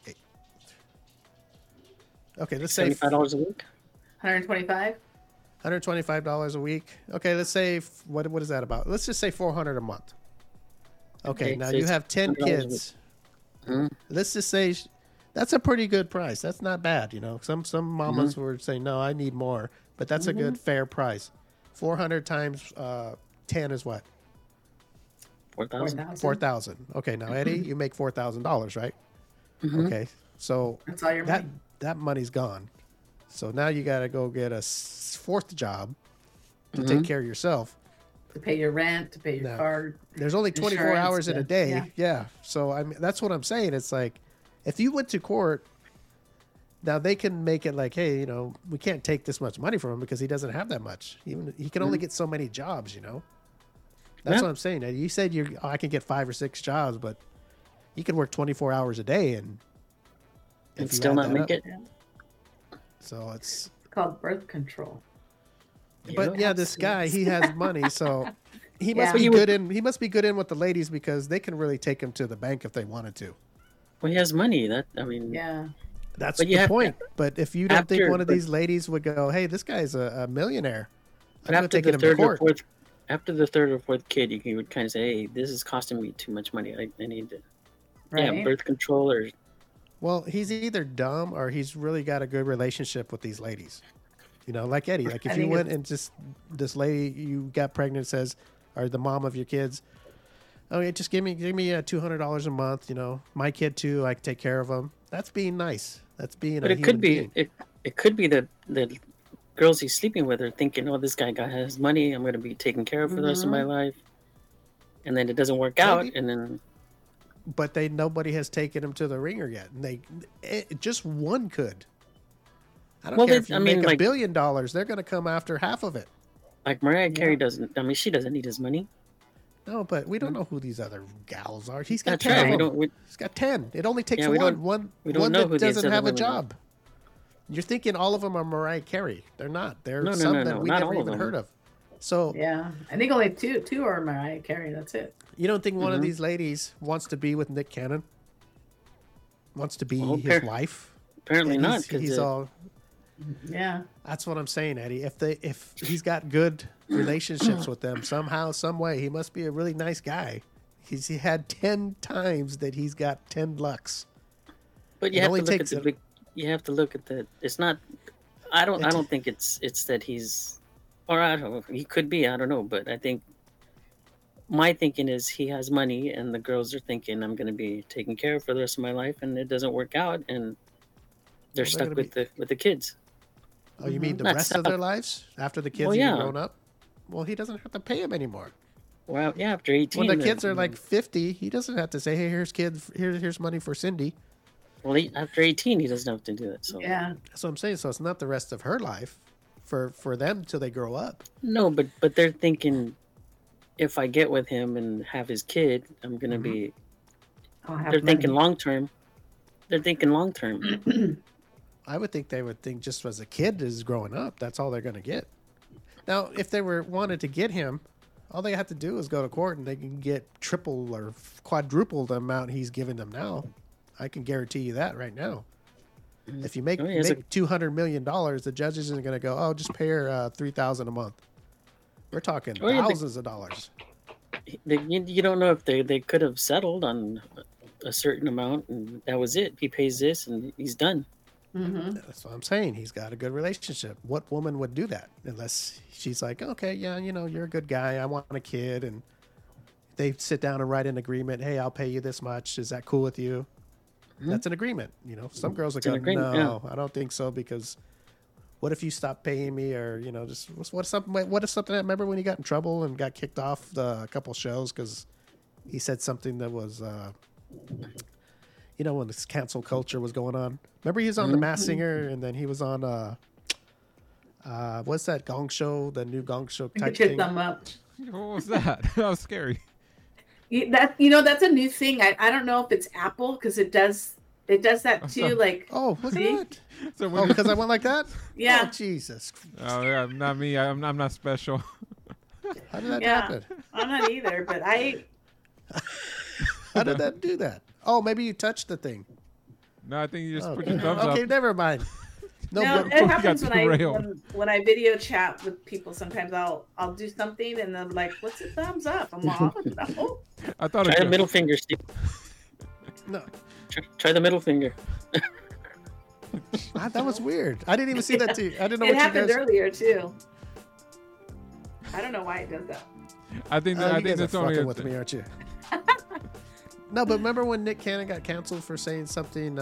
Okay, let's say $75 a week. 125. $125 a week. Okay, let's say what is that about? Let's just say $400 a month. Okay, Okay, now so you it's have 10 $100 a week. kids. Mhm. Let's just say that's a pretty good price. That's not bad, you know. Some mamas were saying, "No, I need more," but that's a good fair price. 400 times 10 is what? 4,000. 4,000. Okay, now Eddie, you make $4,000, right? Mhm. Okay, so That's all your that money. that money's gone. So now you got to go get a 4th job to Mhm. take care of yourself. To pay your rent, to pay your No. card. There's only 24 Insurance, hours in a yeah. day. Yeah. Yeah. So I mean, that's what I'm saying. It's like if you went to court, now they can make it like, hey, you know, we can't take this much money from him because he doesn't have that much. Even he can only get so many jobs, you know. That's Yeah. what I'm saying. You said I can get 5 or 6 jobs, but you can work 24 hours a day and And if you still add not that make up- it. So it's It's called birth control. But yeah, this guy, he has money, so he must Yeah. be You good in. He must be good in with the ladies because they can really take him to the bank if they wanted to. Well, he has money. I mean, Yeah. That's But you the have to- point. But if you don't think after- one of but- these ladies would go, "Hey, this guy's a millionaire," but I'm after taking the him to third or court. fourth, after the 3rd or 4th kid, you would kind of say, "Hey, this is costing me too much money. I need to, Right. birth control or Well, he's either dumb or he's really got a good relationship with these ladies. You know, like Eddie, like if you went and just this lady you got pregnant says, or the mom of your kids, oh yeah, just give me $200 a month. You know, my kid too. I can take care of them. That's being nice. That's being. But a it could be being. it could be that the girls he's sleeping with are thinking, oh, this guy has money. I'm going to be taken care of for the rest of my life. And then it doesn't work out, and then. But nobody has taken him to the ringer yet, and just one could. I don't care if you make $1 billion, they're going to come after half of it. Like Mariah Carey doesn't. I mean, she doesn't need his money. No, but we don't know who these other gals are. He's got That's 10. right. He's got 10. It only takes we one. don't One know that doesn't have a job. You're thinking all of them are Mariah Carey. They're not. They're some that we never even heard of. So yeah, I think only two are Mariah Carey. That's it. You don't think one of these ladies wants to be with Nick Cannon? Wants to be his wife? Apparently not. He's all. Yeah. That's what I'm saying, Eddie. If he's got good relationships with them somehow, some way, he must be a really nice guy. He had 10 times that he's got 10 lux. But you have to look at the big. You have to look at the. It's not. I don't think it's that he's. Or I don't know. He could be. I don't know. But I think. My thinking is he has money, and the girls are thinking I'm going to be taken care of for the rest of my life, and it doesn't work out, and they're stuck with the kids. Oh, you mean the rest of their lives after the kids are grown up? Well, he doesn't have to pay them anymore. Well, yeah, after 18. When the kids are like 50, he doesn't have to say, "Hey, here's kids. Here's money for Cindy." Well, after 18, he doesn't have to do that. So yeah, that's what I'm saying. So it's not the rest of her life for them till they grow up. No, but they're thinking, if I get with him and have his kid, I'm gonna be. They're thinking long term. They're thinking long term. I would think they would think just as a kid is growing up, that's all they're going to get. Now, if they wanted to get him, all they have to do is go to court and they can get triple or quadruple the amount he's giving them now. I can guarantee you that right now. If you make $200 million, the judge isn't going to go, oh, just pay her $3,000 a month. We're talking thousands of dollars. You don't know if they could have settled on a certain amount and that was it. He pays this and he's done. Mm-hmm. That's what I'm saying. He's got a good relationship. What woman would do that unless she's like, okay, yeah, you're a good guy. I want a kid. And they sit down and write an agreement. Hey, I'll pay you this much. Is that cool with you? Mm-hmm. That's an agreement. Some girls are going, no, I don't think so. Because what if you stop paying me or, just what if something, remember when he got in trouble and got kicked off a couple shows because he said something that was, when this cancel culture was going on. Remember he was on The Masked Singer, and then he was on what's that Gong Show, the new Gong Show type thing? Thumb up. What was that? That was scary. That's a new thing. I don't know if it's Apple because it does that too. Like look at that. So because I went like that. Yeah. Oh, Jesus. Oh yeah, not me. I'm not special. How did that happen? I'm not either, but How did that do that? Oh, maybe you touched the thing. No, I think you just put your thumbs up. Okay, never mind. No, it happens when I video chat with people. Sometimes I'll do something and they're like, "What's a thumbs up?" I'm like, "No." I thought try the middle finger, Steve. No. Try the middle finger. That was weird. I didn't even see that too. I didn't know it what happened earlier too. I don't know why it does that. I think that's only with me, aren't you? No, but remember when Nick Cannon got canceled for saying something?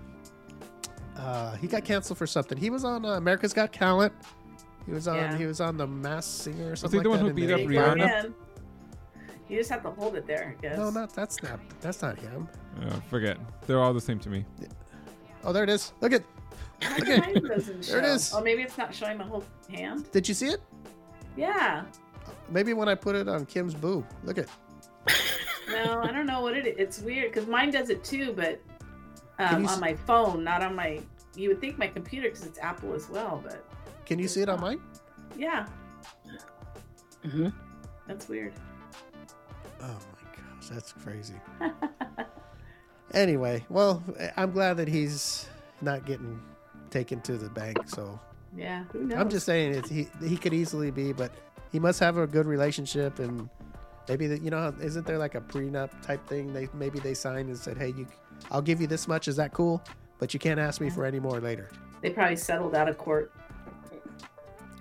He got canceled for something. He was on America's Got Talent. He was on The Masked Singer or something. Was he the one who beat up Rihanna? You just have to hold it there, I guess. No, that's not him. Forget. They're all the same to me. Oh, there it is. Look at. There it is. Oh, maybe it's not showing my whole hand. Did you see it? Yeah. Maybe when I put it on Kim's boob. Look at. No, I don't know what it is. It's weird because mine does it too, but on my phone, not on my. You would think my computer because it's Apple as well, but. Can you see it on mine? Yeah. Mm-hmm. That's weird. Oh my gosh, that's crazy. Anyway, well, I'm glad that he's not getting taken to the bank. So. Yeah. Who knows? I'm just saying he could easily be, but he must have a good relationship and. Maybe isn't there like a prenup type thing? Maybe they signed and said, "Hey, I'll give you this much. Is that cool? But you can't ask me for any more later." They probably settled out of court.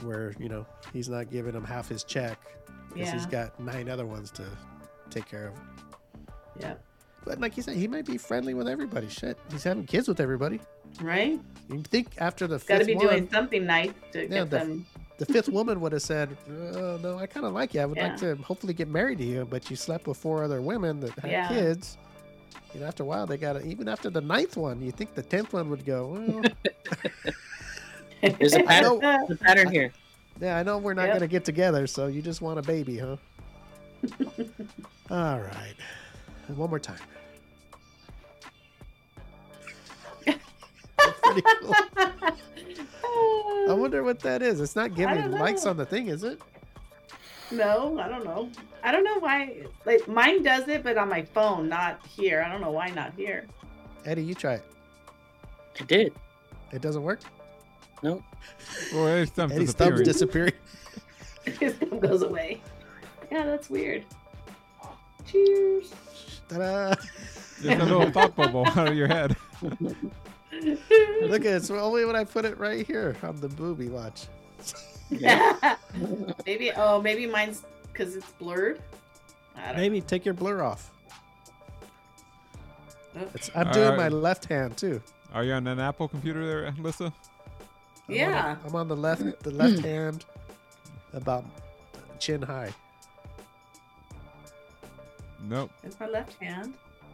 where, he's not giving him half his check because he's got 9 other ones to take care of. Yeah. But like you said, he might be friendly with everybody. Shit, he's having kids with everybody. Right? You think after the Got to fifth be one, doing something nice to get them. the fifth woman would have said, no, I kind of like you. I would like Yeah. to hopefully get married to you, but you slept with 4 other women that had kids. After a while, they got even after the 9th one, you think the 10th one would go, well. There's a pattern here. Yeah, I know we're not going to get together, so you just want a baby, huh? All right. And one more time. Pretty cool. I wonder what that is. It's not giving likes on the thing, is it? No, I don't know. I don't know why. Like mine does it, but on my phone, not here. I don't know why not here. Eddie, you try it. I did. It doesn't work? Nope. Well, Eddie's thumb's Eddie's thumb's disappearing. His thumb goes away. Yeah, that's weird. Cheers. Ta-da! Just a little thought bubble out of your head. Look at it. It's only when I put it right here on the booby. Watch. Yeah. Maybe mine's because it's blurred. Maybe take your blur off. Oh. I'm doing my left hand too. Are you on an Apple computer there, Alyssa? Yeah. I'm on the left hand, about chin high. Nope. It's my left hand.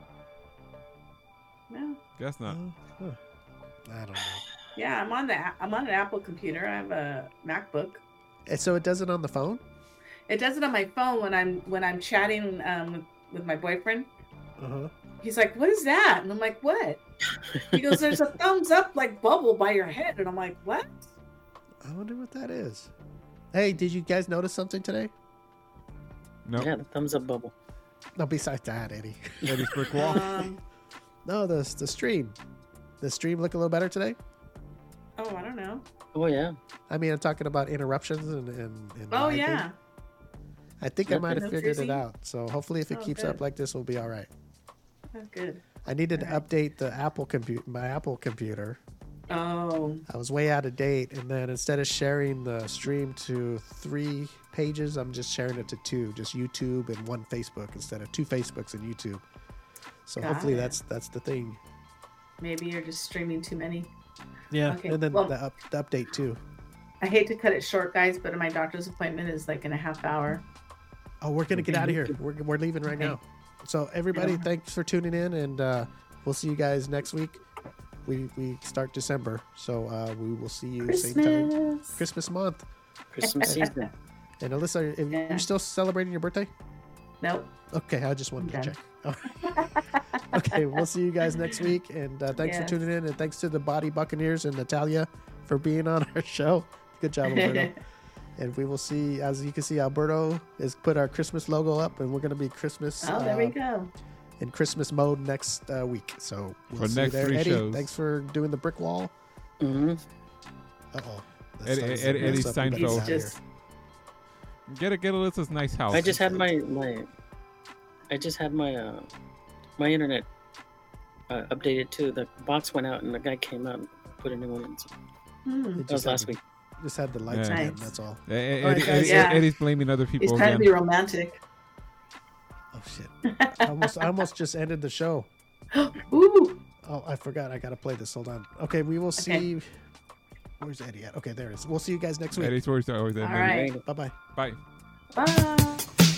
No. Guess not. Huh. I don't know. Yeah, I'm on an Apple computer. I have a MacBook. And so it does it on the phone? It does it on my phone when I'm chatting with my boyfriend. Uh-huh. He's like, "What is that?" And I'm like, "What?" He goes, "There's a thumbs up like bubble by your head." And I'm like, "What?" I wonder what that is. Hey, did you guys notice something today? Nope. Yeah, the thumbs up bubble. No, besides that, Eddie. Eddie's brick wall. No, the stream. The stream look a little better today? Oh, I don't know. Oh yeah. I mean, I'm talking about interruptions and Oh lagging. yeah. I think I might have No figured it freezing? out. So hopefully if it keeps good. up like this, we'll be all right. Oh, good. I needed to update my Apple computer. Oh. I was way out of date, and then instead of sharing the stream to 3 pages, I'm just sharing it to 2, just YouTube and 1 Facebook instead of 2 Facebooks and YouTube. So Got hopefully it. that's the thing. Maybe you're just streaming too many. Yeah, Okay, and then well- the update too. I hate to cut it short, guys, but my doctor's appointment is like in a half hour. Oh, we're gonna get out of here. We're leaving right Okay. now. So everybody, Yeah. thanks for tuning in, and we'll see you guys next week. We start December, so we will see you same time. Christmas. Christmas month. Christmas season. And Alyssa, if Yeah. you're still celebrating your birthday? Nope. Okay, I just wanted to Okay. check. Okay, we'll see you guys next week, and thanks for Yes. tuning in, and thanks to the Body Buccaneers and Natalia for being on our show. Good job, Alberto. And we will see, as you can see, Alberto has put our Christmas logo up, and we're going to be Christmas Oh, there we go. in Christmas mode next week. So we'll For see next you there. 3 Eddie, shows. thanks for doing the brick wall. Mm-hmm. Uh-oh. The Eddie- sun's Eddie- messed Eddie up. We better Seinfeld. get out of here. Just Get Alyssa's nice house. I just had my my internet updated too. The box went out and the guy came out and put a new one in. So It that was just had last to- week. Just had the lights Yeah. on, Nice. that's all. Eddie, guys. Yeah. Eddie's blaming other he's people trying to again. be romantic. Oh, shit. I almost just ended the show. Ooh. Oh, I forgot. I got to play this. Hold on. Okay, we will see. Where's Eddie at? Okay, there it is. We'll see you guys next week. Eddie's always there. All right. Bye-bye. Bye. Bye.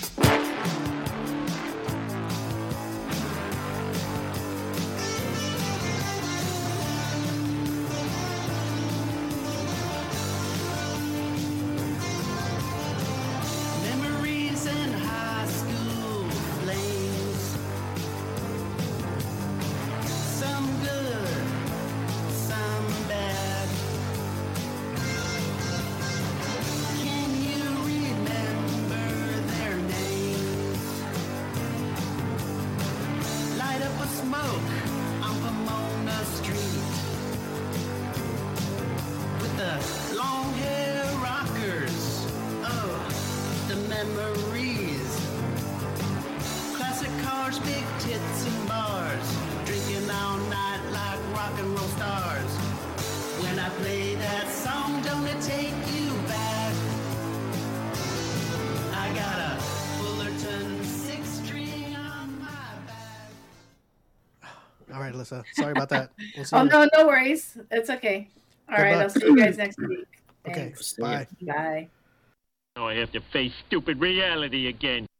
Memories in high school flames. Some good, some bad. Can you remember their right, Alyssa. Sorry about that. We'll see Oh, you. no, no worries. It's okay. All Good right, luck. I'll see you guys next week. Okay, Thanks. bye. Bye. Now I have to face stupid reality again.